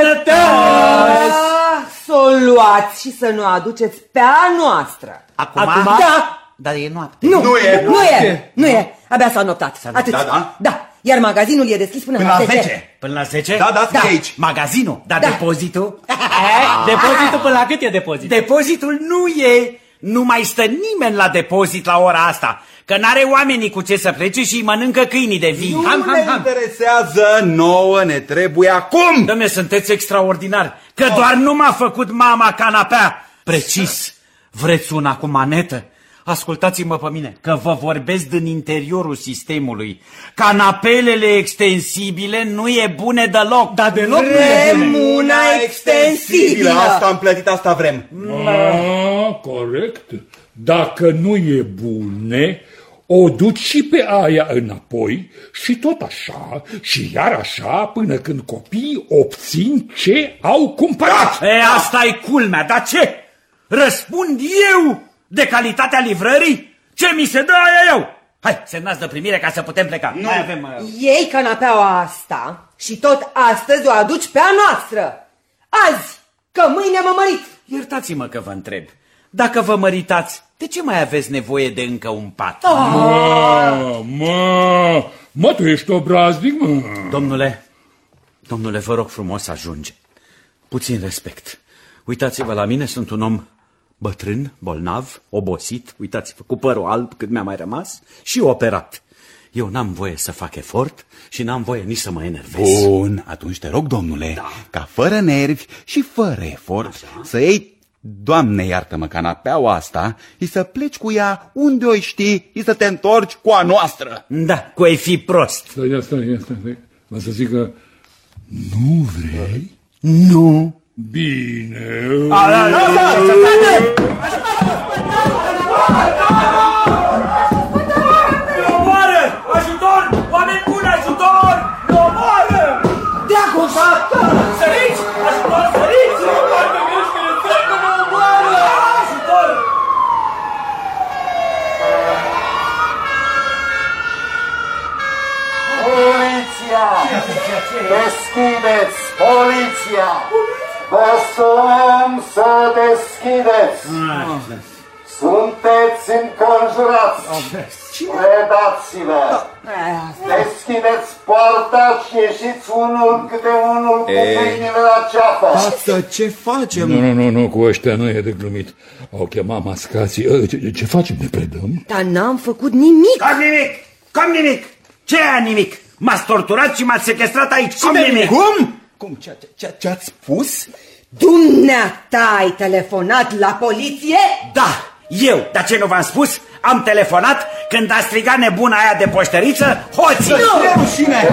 sănătos! Să o luați și să nu aduceți pe a noastră. Acum? Acum? Da. Dar e noapte. Nu, Nu e. nu e, nu e. Abia s-a noptat. Atât. Da, da. Da. Iar magazinul e deschis până, Până la la zece. zece. Până la zece? Da, da, Da. scrie aici. Magazinul, dar Da. depozitul? Depozitul până la cât e depozit? Depozitul nu e. Nu mai stă nimeni la depozit la ora asta, că n-are oamenii cu ce să plece și îi mănâncă câinii de vin. Nu Ham, ham, ne ham. interesează, nouă ne trebuie acum. Dom'le, sunteți extraordinar, că doar nu m-a făcut mama canapea. Precis, vreți una cu manetă? Ascultați-mă pe mine, că vă vorbesc din interiorul sistemului. Canapelele extensibile nu e bune deloc. Da, deloc nu e Vrem bune. una extensibilă. Asta am plătit, asta vrem. Ah, corect. Dacă nu e bune, o duci și pe aia înapoi și tot așa și iar așa până când copiii obțin ce au cumpărat. E, asta e culmea, dar ce? Răspund eu de calitatea livrării? Ce mi se dă aia eu? Hai, semnați de primire ca să putem pleca. Nu. Mai avem... Uh... Iei canapeaua asta și tot astăzi o aduci pe a noastră. Azi, că mâine mă mărit. Iertați-mă că vă întreb. Dacă vă măritați, de ce mai aveți nevoie de încă un pat? Mă, mă, mă, tu ești obraznic, mă. Domnule, domnule, vă rog frumos, ajunge. Puțin respect. Uitați-vă la mine, sunt un om bătrân, bolnav, obosit, uitați-vă, cu părul alb cât mi-a mai rămas și operat. Eu n-am voie să fac efort și n-am voie nici să mă enervez. Bun, atunci te rog, domnule, Da. ca fără nervi și fără efort Așa. să iei, Doamne iartă-mă, canapeaua asta și să pleci cu ea unde o știi și să te întorci cu a noastră. Da, cu ai fi prost. Stai, ia, stai, ia, stai, stai. Vă să zic că nu vrei? Nu. Bine. Omoară! Ajutor! Oameni buni, ajutor! Predați-vă! Deschideți poarta și ieșiți unul câte unul cu mâinile la ceafă. Tată, ce facem? Nu, nu, nu, nu, cu ăștia nu e de glumit. Au chemat mascații. Ce, ce facem? Ne predăm? Dar n-am făcut nimic. Cum nimic? Cum nimic? Ce aia nimic? M-ați torturat și m-ați sequestrat aici. Cum nimic? Cum? Cum? Ce, ce, ce ați spus? Dumneata ai telefonat la poliție? Da, eu. Dar ce nu v-am spus? Am telefonat când a strigat nebuna aia de poștăriță, hoții! Ce rușine!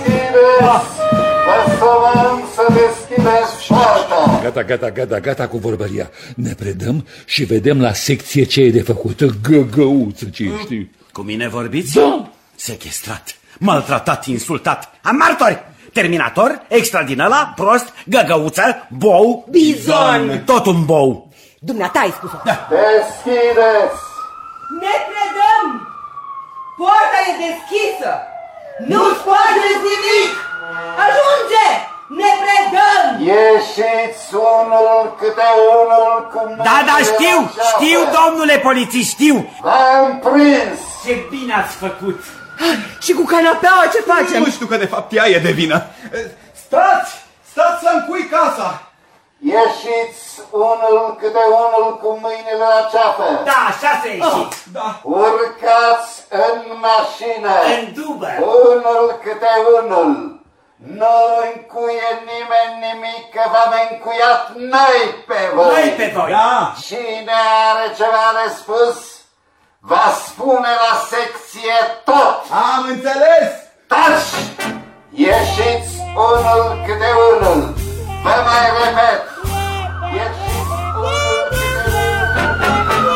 Vă sălăm să deschideți poarta! Gata, gata, gata, gata cu vorbăria. Ne predăm și vedem la secție ce e de făcut. Găgăuță, ce știi? Cu mine vorbiți? Da. Sequestrat, maltratat, insultat. Am martori! Terminator, extra din ăla, prost, găgăuță, bou, bizon. Tot un bou. Dumneata ai spus-o. Da. Deschideți! Ne predăm! Poarta e deschisă! Nu spargeți nimic! Ajunge! Ne predăm! Ieșiți unul câte unul cu mâinile Da, da, știu, la ceafă. știu, domnule polițist, știu. V-am prins! Ce bine ați făcut. Și cu canapeaua ce facem? Nu știu că de fapt ea e de vină. Stați! Stați să încui casa! Ieșiți unul câte unul cu mâinile la ceafă. Da, așa se ieși. Oh, da. Urcați în mașină. În dubă. Unul câte unul. Nu încuie nimeni nimic, că v-am încuiat noi pe voi. Noi pe voi. Da. Cine are ceva de spus, va spune la secție tot. Am înțeles! Taci! Ieșiți unul câte unul. Vă mai repet. Ieșiți unul câte unul.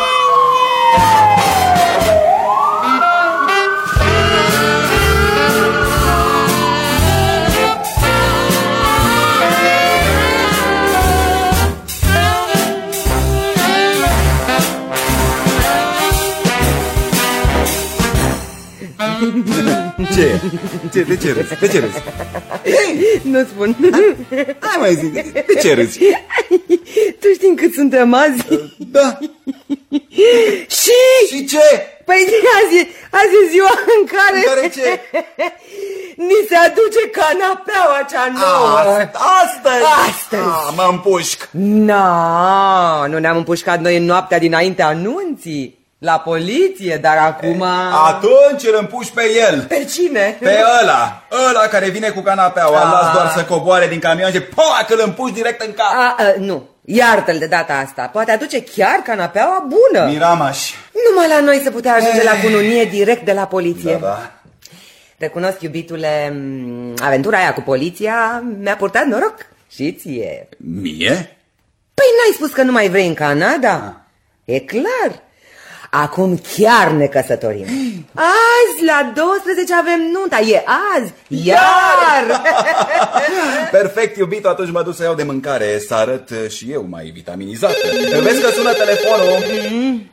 Ce? Ce? De ce râzi? De ce râzi? Nu spun. Hai mai zi, de, de ce râzi? Tu știi cât suntem azi? Da. Și... Și ce? Păi azi e, azi e ziua în care... În care ce? Ni se aduce canapeaua cea nouă. Ast astăzi? Astăzi. Ah, mă împușc. Na, nu ne-am împușcat noi în noaptea dinainte anunții. La poliție, dar acum... Atunci îl împuși pe el. Pe cine? Pe ăla. Ăla care vine cu canapeaua. Îl las doar să coboare din camion și poa, că îl împuși direct în cap. A, a, nu, iartă-l de data asta. Poate aduce chiar canapeaua bună. Miramaș. Numai la noi se putea ajunge la cununie direct de la poliție. Da, da. Recunosc, iubitule, aventura aia cu poliția mi-a purtat noroc. Și ție. Mie? Păi n-ai spus că nu mai vrei în Canada? E clar. Acum chiar ne căsătorim. Azi, la douăsprezece avem nunta. E azi. Iar! Perfect, iubito, atunci mă duc să iau de mâncare. Să arăt și eu mai vitaminizat. Vezi că sună telefonul. Mm.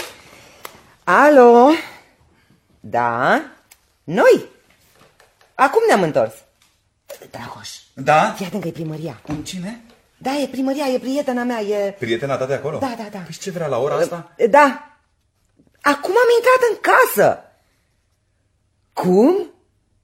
Alo? Da? Noi? Acum ne-am întors. Dragoș, Da? fii atent că e primăria. Cum, cine? Da, e primăria, e prietena mea, e... Prietena ta de acolo? Da, da, da. Păi ce vrea la ora asta? Da. Acum am intrat în casă. Cum?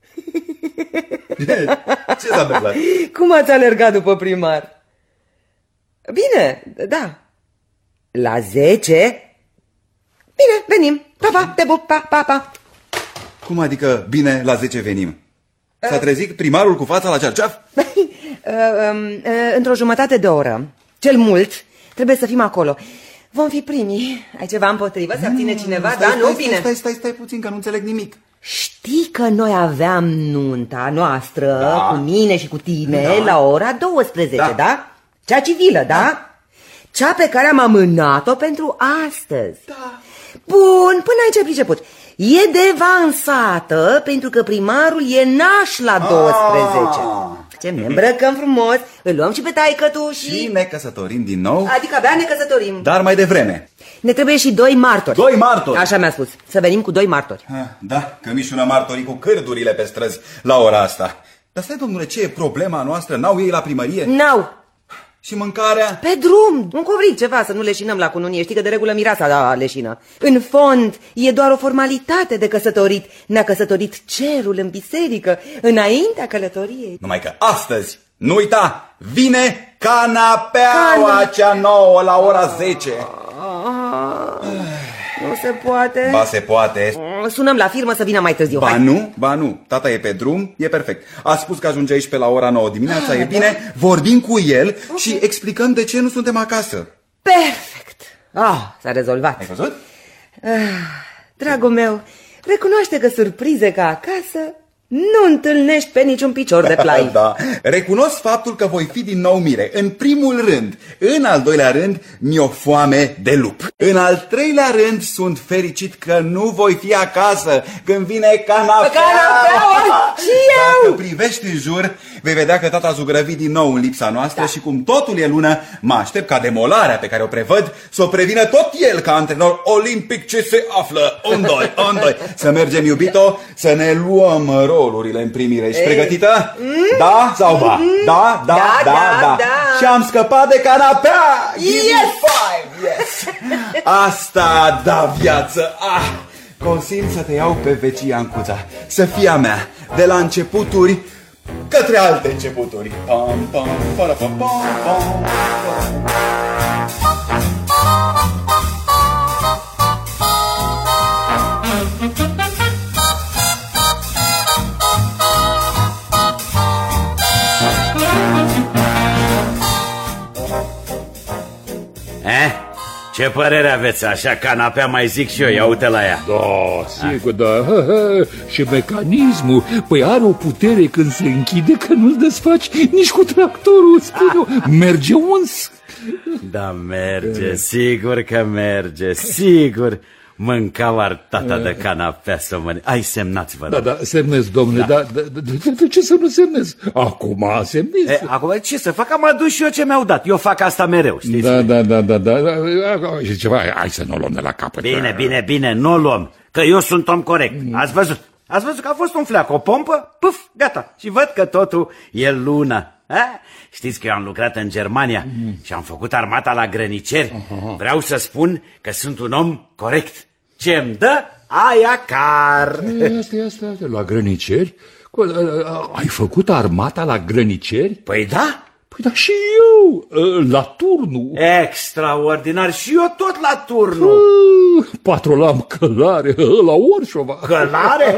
Ce s-a întâmplat? Cum ați alergat după primar? Bine, da. La zece? Bine, venim. Pa, pa, te pup, pa, pa, pa. Cum adică bine la zece venim? S-a trezit primarul cu fața la cearceaf? Într-o jumătate de oră, cel mult, trebuie să fim acolo. Vom fi primii. Ai ceva împotrivă? Se abține cineva? Stai, Da, stai, nu? stai, Bine. Stai, stai, stai puțin că nu înțeleg nimic. Știi că noi aveam nunta noastră, Da. cu mine și cu tine, Da. la ora douăsprezece, da? Da. da? Cea civilă, da? da? Cea pe care am amânat-o pentru astăzi. Da. Bun, până aici ai priceput. E devansată pentru că primarul e naș la douăsprezece. Ah. Ce ne îmbrăcăm frumos, îl luăm și pe taică-tu și... Și ne căsătorim din nou, Adică abia ne căsătorim. dar mai devreme. Ne trebuie și doi martori. Doi martori? Așa mi-a spus, să venim cu doi martori. Ah, da, că mișună martorii cu cârdurile pe străzi la ora asta. Dar stai, domnule, ce e problema noastră? N-au ei la primărie? N-au. Și mâncarea? Pe drum, un covric, ceva, să nu leșinăm la cununie. Știi că de regulă mireasa da, leșină. În fond, e doar o formalitate de căsătorit. Ne-a căsătorit cerul în biserică, înaintea călătoriei. Numai că astăzi, nu uita, vine canapeaua Cana... cea nouă la ora zece. Ah, nu se poate. Ba se poate. Sunăm la firmă să vină mai târziu. Ba hai. nu, ba nu, tata e pe drum, e perfect. A spus că ajunge aici pe la ora nouă dimineața, ah, e bine, vorbim cu el okay. și explicăm de ce nu suntem acasă. Perfect. Ah, s-a rezolvat. Ai văzut? Ah, dragul meu, recunoaște că surprize ca acasă nu întâlnești pe niciun picior de plai. Da, recunosc faptul că voi fi din nou mire, în primul rând. În al doilea rând, mi-o foame de lup. În al treilea rând, sunt fericit că nu voi fi acasă când vine canapeaua. Canapeaua și eu! Dacă privești în jur, vei vedea că tata zugrăvi din nou în lipsa noastră, da. Și cum totul e lună, mă aștept ca demolarea pe care o prevăd să o prevină tot el ca antrenor olimpic ce se află. On-doi, on-doi. Să mergem, iubito, să ne luăm rolurile în primire. Ești pregătită? Mm? Da sau ba? Mm? Da, da, da, da, da, da. Și am scăpat de canapea. Yes! Five, yes! Asta da viață. Ah, consimt să te iau pe vecie, Iancuța. Să fie a mea, de la începuturi către alte începuturi. Pam, pam, para, pam, pam, pam. Eh? Ce părere aveți? Așa canapea mai zic și eu, ia uite la ea. Da, sigur, da. Ha, ha. Și mecanismul, păi are o putere când se închide că nu-l desfaci nici cu tractorul, spun eu. Merge uns. Da, merge, sigur că merge, sigur. Mâncau ar tata de canapea să mănânc. Ai semnați, vă rog. Da, da, semnez, domnule, da. Da, da, de, de ce să nu semnez? Acum semnez. E, acum ce să fac? Am adus și eu ce mi-au dat. Eu fac asta mereu, știți? Da, da, da, da, da. Și ceva, hai să nu o luăm de la capăt. Bine, bine, bine, nu o luăm, că eu sunt om corect. Ați văzut? Ați văzut că a fost un fleac, o pompă, puf, gata. Și văd că totul e lună. A? Știți că eu am lucrat în Germania mm. și am făcut armata la grăniceri. Aha. Vreau să spun că sunt un om corect. Ce-mi dă, aia car. Asta e, asta, asta, la grăniceri? Ai făcut armata la grăniceri? Păi da. Păi da, și eu, la turnul. Extraordinar, și eu tot la turnul. Patrolam călare, la Orșova. Călare?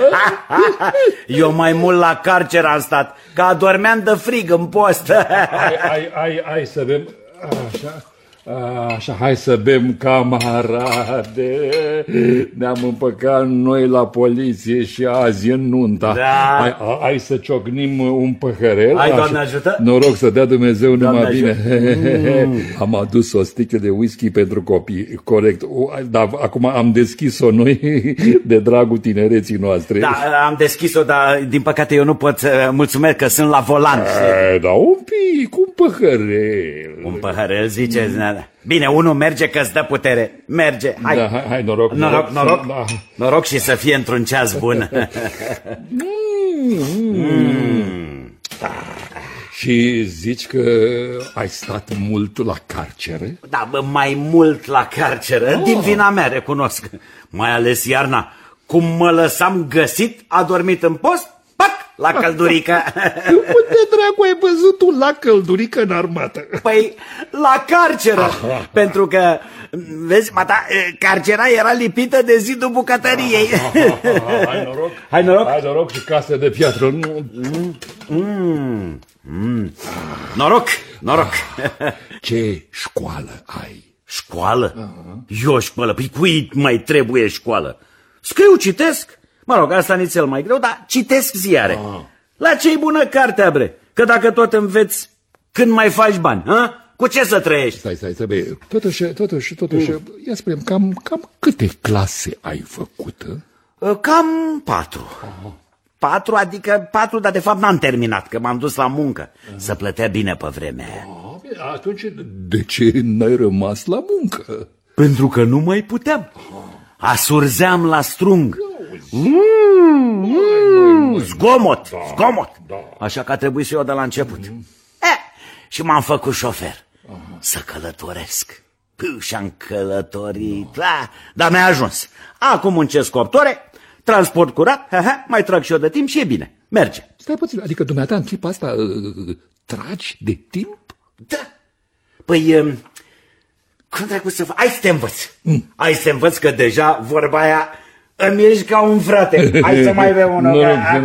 Eu mai mult la carcer am stat, că adormeam de frig în post. Hai, hai, hai, hai să vedem, așa... Așa, hai să bem, camarade. Ne-am împăcat noi la poliție și azi în nunta. Da. Hai, hai să ciocnim un păhărel. Hai, Doamne ajută. Noroc să dea Dumnezeu numai bine. Mm. Am adus o sticlă de whisky pentru copii, corect. Dar acum am deschis-o noi de dragul tinereții noastre. Da, am deschis-o, dar din păcate eu nu pot să mulțumesc că sunt la volan. E, da, un pic, un păhărel. Un păhărel, ziceți? Mm. Bine, unul merge că-ți dă putere. Merge, hai. Da, hai, hai, noroc. Noroc, noroc, noroc, da. Noroc și să fie într-un ceas bun. mm. Mm. Și zici că ai stat mult la carcere? Da, bă, mai mult la carcere. Oh. Din vina mea, recunosc. Mai ales iarna. Cum mă lăsam găsit, adormit în post, pac, la căldurică. Unde dracu ai văzut tu la căldurică în armată? Păi, la carceră. Aha. Pentru că, vezi, mata, carcera era lipită de zidul bucătăriei. Hai noroc. Hai noroc. Hai noroc și casă de piatră. Mm, mm, mm. Noroc, noroc. Ce școală ai? Școală? Uh-huh. Eu școală? Păi cui mai trebuie școală? Scriu, citesc. Mă rog, asta nu-i cel mai greu, dar citesc ziare. Ah. La ce-i bună cartea, bre? Că dacă tot înveți, când mai faci bani, ha? Cu ce să trăiești? Stai, stai, stai, totuși, totuși, totuși, mm. ia spune cam, cam câte clase ai făcut? Cam patru. Aha. Patru, adică patru, dar de fapt n-am terminat, că m-am dus la muncă. Aha. Să plătea bine pe vremea aia. Aha, atunci, de ce n-ai rămas la muncă? Pentru că nu mai puteam. Aha. Asurzeam la strung. Mm, mm, zgomot, da, zgomot. Da. Așa că a trebuit să iau de la început. Mm. Eh, și m-am făcut șofer. să călătoresc. Păi, și-am călătorit, da, dar mi-a ajuns. Acum muncesc opt ore, transport curat, ha, ha, mai trag și eu de timp și e bine. Merge. Stai puțin, adică dumneata în clipa asta uh, tragi de timp? Da. Păi, um, cum dracu să fac? Hai să te învăț. Mm. Hai să te învăț că deja vorba aia îmi ești ca un frate. Hai să mai bem unul.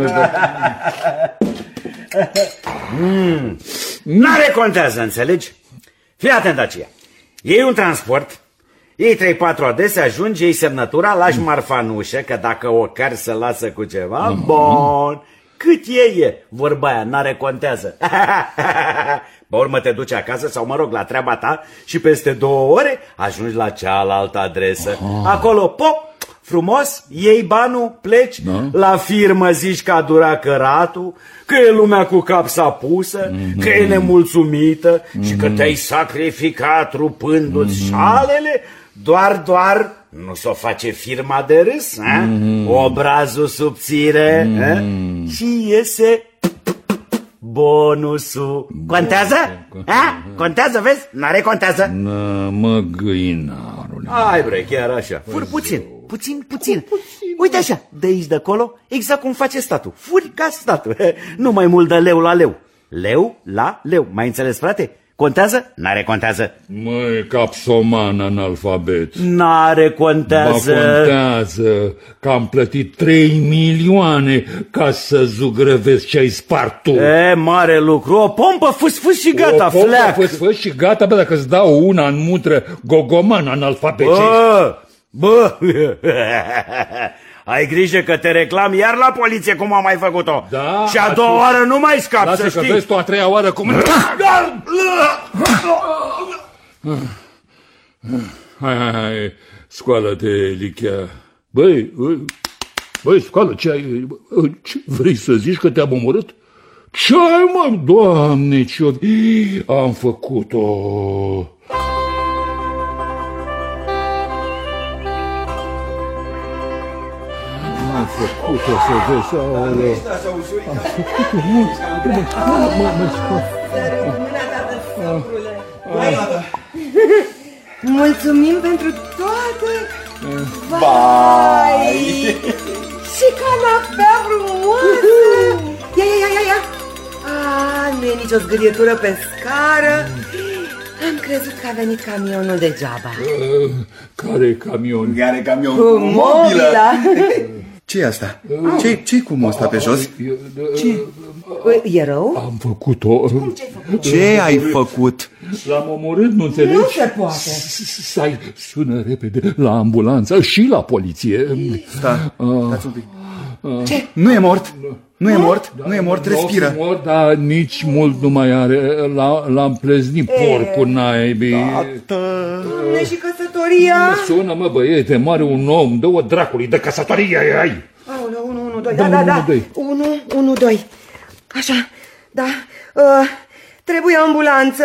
mm. N-are contează, înțelegi? Fii atent aceea. Iei un transport, iei trei patru adese, ajungi, iei semnătura, lași marfa în ușă, că dacă o cari să lasă cu ceva, mm. bun. Cât e, e, vorba aia, n-are contează. Pe urmă te duci acasă sau, mă rog, la treaba ta și peste două ore ajungi la cealaltă adresă. Acolo, pop, frumos, iei banul, pleci, da? La firmă zici că a durat căratul, că e lumea cu capsa pusă, mm-hmm. că e nemulțumită mm-hmm. și că te-ai sacrificat rupându-ți mm-hmm. șalele, doar, doar... Nu s-o face firma de râs, mm. obrazul subțire mm. și iese bonusul. Contează? A? Contează, vezi? N-are contează. Nă, mă, găinarule. Hai, bre, chiar așa. Furi puțin, puțin, puțin. Uite așa, de aici, de acolo, exact cum face statul. Furi ca statul. Nu mai mult de leu la leu. Leu la leu. Mai înțeles, frate? Contează? N-are contează. Măi, capsoman analfabet. N-are contează. Ba contează că am plătit trei milioane ca să zugrăvezi ce ai spart tu. E, mare lucru. O pompă fâs-fâs și gata, o pompă fleac. fâs-fâs și gata, bă, dacă îți dau una în mutră, gogoman analfabet. Bă, bă. Ai grijă că te reclam iar la poliție cum am mai făcut-o. Da, și a doua oară nu mai scapi, lasă să știi. Lasă că vezi tu a treia oară cum... Hai, hai, hai, scoală-te, Lichea. Băi, băi, scoală, ce ai... Ce vrei să zici că te-am omorât? Ce ai, mă? Doamne, ce am făcut-o... Am făcut-o să vezi, aoleu. Am făcut-o mult. Mă, mă, scot. Mulțumim pentru toate. Vai! Și canapea frumoasă. Ia, ia, ia, ia. Ah, nu e nicio zgârietură pe scară. Am crezut că a venit camionul degeaba. Care camion? Care camion? Cu mobila. Ce-i asta? Ce-i ce cu ăsta pe jos? Ce? E rău? Am făcut-o. Ce ai făcut? L-am omorât, nu înțelegi? Nu se poate. Stai, sună repede la ambulanță și la poliție. Sta, stați un pic. Ce? Nu e mort? Nu e mort? Nu e mort, respiră. Nu e mort, dar nici mult nu mai are. L-am pleznit porcul naibii. Doamne, și căsătoria? Sună, mă, băiete, mare un om, dă-o dracului, de căsătorie ai. Aoleu, unu, unu, doi, da, da, da, unu, unu, doi. Așa, da, uh, trebuie ambulanță,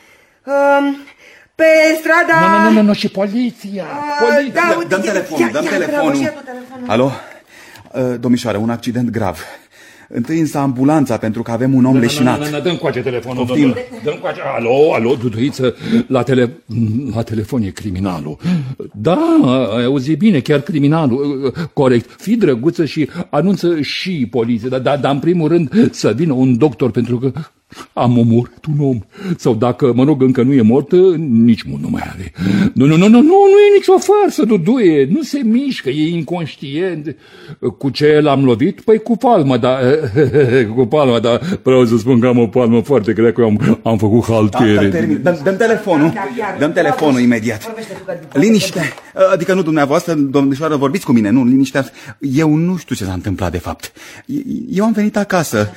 uh, pe strada... Nu, nu, nu, nu, și poliția, poliția. Da, dăm telefonul, dăm telefonul. Alo, uh, domnișoară, un accident grav. Întâi însă ambulanța, pentru că avem un om leșinat. Nu, nu, dă-mi coace telefonul, domnule. Dă-mi coace. Alo, alo, Duduiță, la, tele... la telefon e criminalul. Da, ai auzit bine, chiar criminalul. Corect. Fii drăguță și anunță și poliție. Dar, dar, dar în primul rând să vină un doctor, pentru că am omorât un om. Sau dacă, mă rog, încă nu e mort, nici mult nu mai are. Nu, nu, nu, nu, nu, nu e nicio farsă, Duduie. Nu se mișcă, e inconștient. Cu ce l-am lovit? Păi cu palmă, dar... cu palmă, dar vreau să spun că am o palmă foarte grea, că am, am făcut haltere. Da, da, dăm, dăm telefonul. Dăm telefonul imediat. Liniște. Adică nu dumneavoastră, domnișoară, vorbiți cu mine, nu, liniștea. Eu nu știu ce s-a întâmplat de fapt. Eu am venit acasă.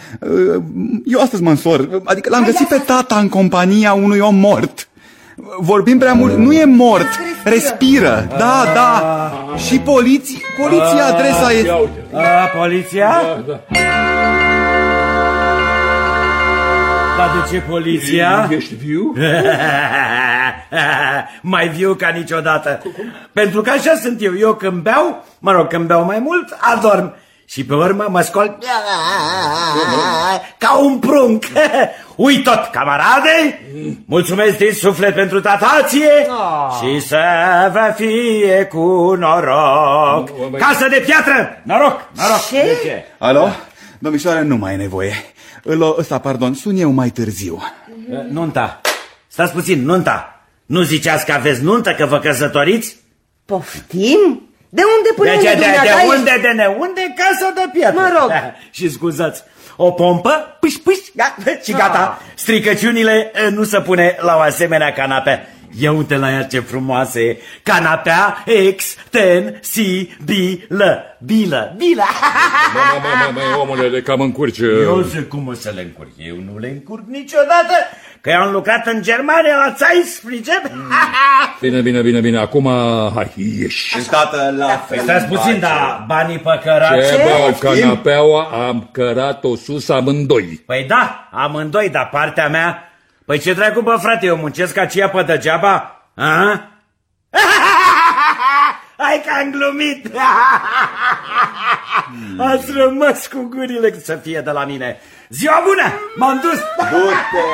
Eu astăzi mă însor. Adică l-am găsit pe tata în compania unui om mort. Vorbim prea mult. Nu e mort, respiră. Da, da. Și poliția, poliția, adresa e... A, poliția? Da, da. Dar de ce poliția? Ești viu? Mai viu ca niciodată. Pentru că așa sunt eu. Eu când beau, mă rog, când beau mai mult, adorm. Și pe urmă mă scol ca un prunc. Ui tot, camarade, mulțumesc din suflet pentru tratație și să vă fie cu noroc. Casă de piatră, noroc, noroc. Ce? Ce? Alo? Domnișoară, nu mai e nevoie. Îl, ăsta, pardon, sun eu mai târziu. Nunta, stați puțin, nunta. Nu ziceați că aveți nuntă, că vă căsătoriți? Poftim? De unde până de, unde, de, de, dumneata de unde, de ne unde, casă de piatră. Mă rog. Și scuzați, o pompă, pâș, pâș, da, și gata. Stricăciunile nu se pune la o asemenea canapea. Ia uite la ea ce frumoase. Canapea extensibilă. Bilă, bilă. Mă, mă, mă, mă, omule, de cam încurce. Eu zic cum o să le încurc. Eu nu le încurc niciodată. Că eu am lucrat în Germania la Zeiss, pricep? Bine, bine, bine, bine. Acum, hai, ieși. Tată, la fel. Stați puțin, dar banii păcărați. Ce, bă, canapeaua am cărat-o sus amândoi. Păi da, amândoi, dar partea mea... Păi ce dracu, bă, frate, eu muncesc aceea pe degeaba? Aha? Hai că am glumit! Ați rămas cu gurile să fie de la mine. Ziua bună! M-am dus! Du-te!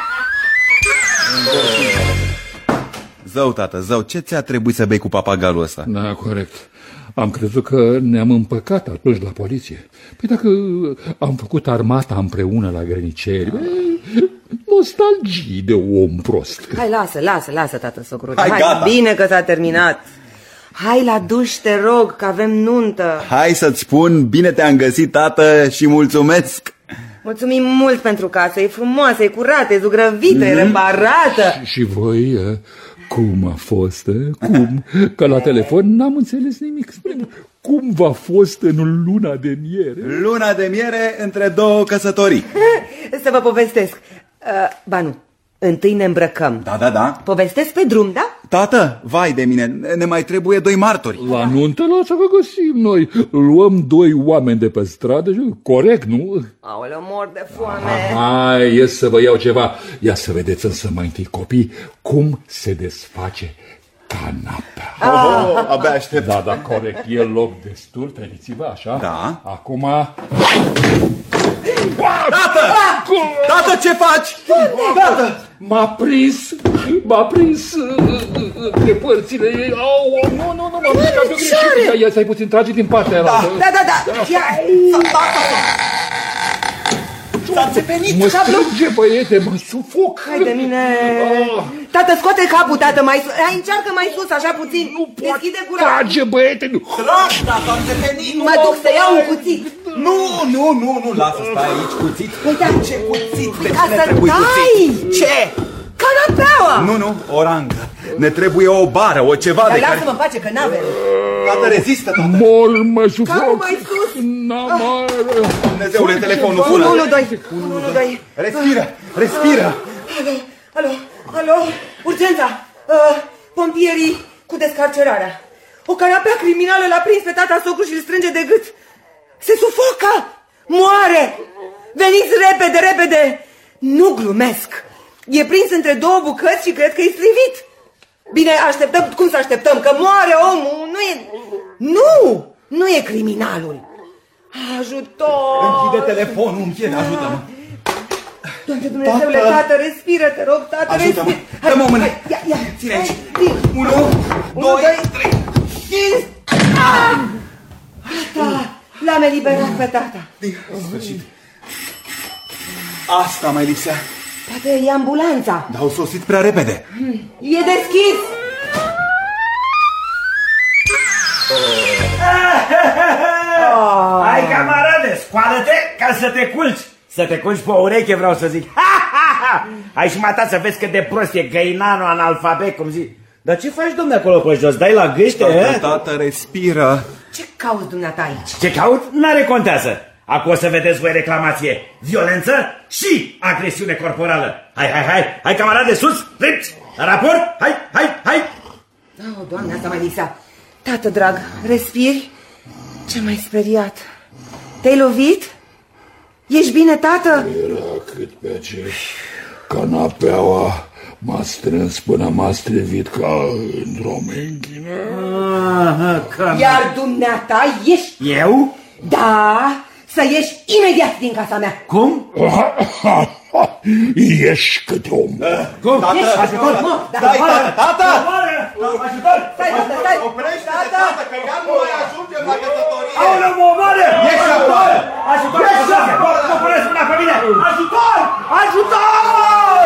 Zău, tată, zău, ce ți-a trebuit să bei cu papagalul ăsta? Da, corect. Am crezut că ne-am împăcat atunci la poliție. Păi dacă am făcut armata împreună la grăniceri, nostalgii de om prost. Hai, lasă, lasă, lasă, tată socrute. Hai, Hai, gata. bine că s-a terminat. Hai la duș, te rog, că avem nuntă. Hai să-ți spun, bine te-am găsit, tată, și mulțumesc. Mulțumim mult pentru casă, e frumoasă, e curată, e zugrăvită, e reparată. Și voi, cum a fost, cum? Că la telefon n-am înțeles nimic. Spune-mi, cum v-a fost în luna de miere? Luna de miere între două căsătorii. Să vă povestesc. Uh, ba nu, întâi ne îmbrăcăm. Da, da, da. Povestesc pe drum, da? Tată, vai de mine, ne mai trebuie doi martori. La nuntă lasă că găsim noi. Luăm doi oameni de pe stradă și corect, nu? Aoleu, mor de foame. Hai, ies să vă iau ceva. Ia să vedeți însă mai întâi, copii, cum se desface canapea. Oh, oh, abia aștept. Da, da, corect, e loc destul, trăiți-vă așa. Da. Acum... Tată! Tată, ce faci? Tată! M-a prins, m-a prins de părțile ei. Au, nu, nu, nu, m-a mișcat de greșit. Ia, stai puțin, trage din partea aia. Da, da, da. Ia. S-a țepenit. Mă strânge, băiete, mă sufoc. Hai de mine. Tată, scoate capul, tată, mai sus. Hai, încearcă mai sus, așa puțin. Nu poate. Deschide gura. Trage, băiete, nu. Trag, tată, am țepenit. Mă duc să iau un cuțit. Nu, nu, nu, nu, lasă, stai aici, cuțit. Uite, Ce cuțit? De ca ce ne să trebuie dai. cuțit? Ce? Canapeaua. Nu, nu, o rangă. Ne trebuie o bară, o ceva Dar de care... lasă-mă în pace, că n-avem. Tată, rezistă, tată. Mor, mă sufoc. Capul mai sus. N-am mai... Dumnezeule, telefonul sună. unu unu doi. unu unu doi. Respiră, respiră. Alo, alo, alo, urgența. Uh, pompierii cu descarcerarea. O canapea criminală l-a prins pe tata socru și îl strânge de gât. Se sufocă! Moare! Veniți repede, repede! Nu glumesc! E prins între două bucăți și cred că e strivit. Bine, așteptăm, cum să așteptăm? Că moare omul, nu e... Nu! Nu e criminalul. Ajutor! Închide telefonul, închide, ajută-mă. Doamne Dumnezeule, tată, tată, respiră, te rog, tată, Ajută-mă. respiră. Dă-mă o mână. Hai, ia, ia. Ține aici. Hai, Unu, doi, trei. cinci. Ah! Gata, l-am eliberat pe tata. În sfârșit. Asta mai lipsea. Poate e ambulanța. Dar au sosit prea repede. E deschis. Hai, camarade, scoală-te ca să te culci. Să te culci pe o ureche, vreau să zic. Hai și mata să vezi cât de prost e găinanul analfabet, cum zic. Dar ce faci, domne, acolo pe jos? Dai la gâște, Tată, tată, respiră. Ce cauți dumneata aici? Ce caut? N-are contează. Acum o să vedeți voi reclamație. Violență și agresiune corporală. Hai, hai, hai, hai, camarade, sus, drept, la raport, hai, hai, hai. Oh, Doamne, asta mai lipsea. Tată drag, respiri? Ce m-ai speriat? Te-ai lovit? Ești bine, tată? Era cât pe ce canapeaua m-a strâns până m-a strivit ca într-o menchină. Ah, Iar dumneata ești... Eu? Da, să ieși imediat din casa mea. Cum? Ești câte om. Cum? Tată, Ești ajutor, mă. stai, tată, tată! Ajutor, stai, tată, stai. Oprește-te, tată, că ea nu mai ajungem la căsătorie! Aoleu, mă omoare! Ieși afară! Ajutor! Ajutor! Nu puneți mâna pe mine! Ajutor! Ajutor!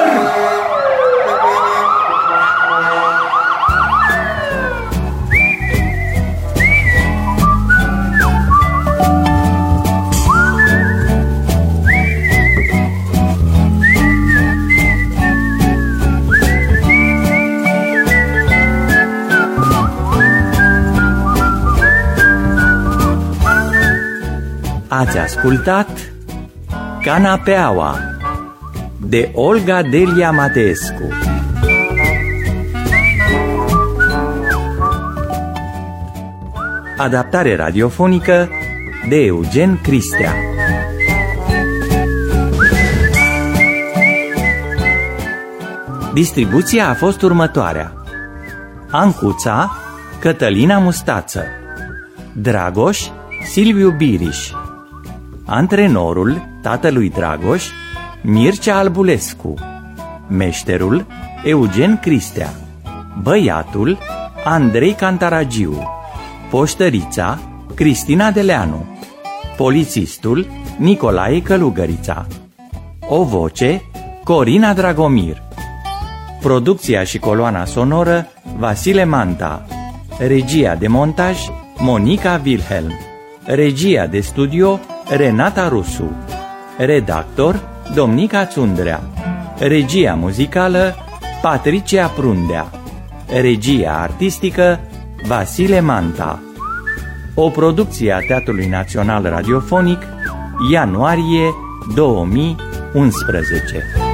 Ați ascultat Canapeaua de Olga Delia Mateescu. Adaptare radiofonică de Eugen Cristea. Distribuția a fost următoarea: Ancuța, Cătălina Mustață, Dragoș, Silviu Biriș, antrenorul tatălui Dragoș, Mircea Albulescu, meșterul Eugen Cristea, băiatul Andrei Cantaragiu, poștărița Cristina Deleanu, polițistul Nicolae Călugărița, o voce Corina Dragomir, producția și coloana sonoră Vasile Manta, regia de montaj Monica Wilhelm, regia de studio Renata Rusu, redactor Domnica Țundrea, regia muzicală Patricia Prundea, regia artistică Vasile Manta. O producție a Teatrului Național Radiofonic, ianuarie două mii unsprezece.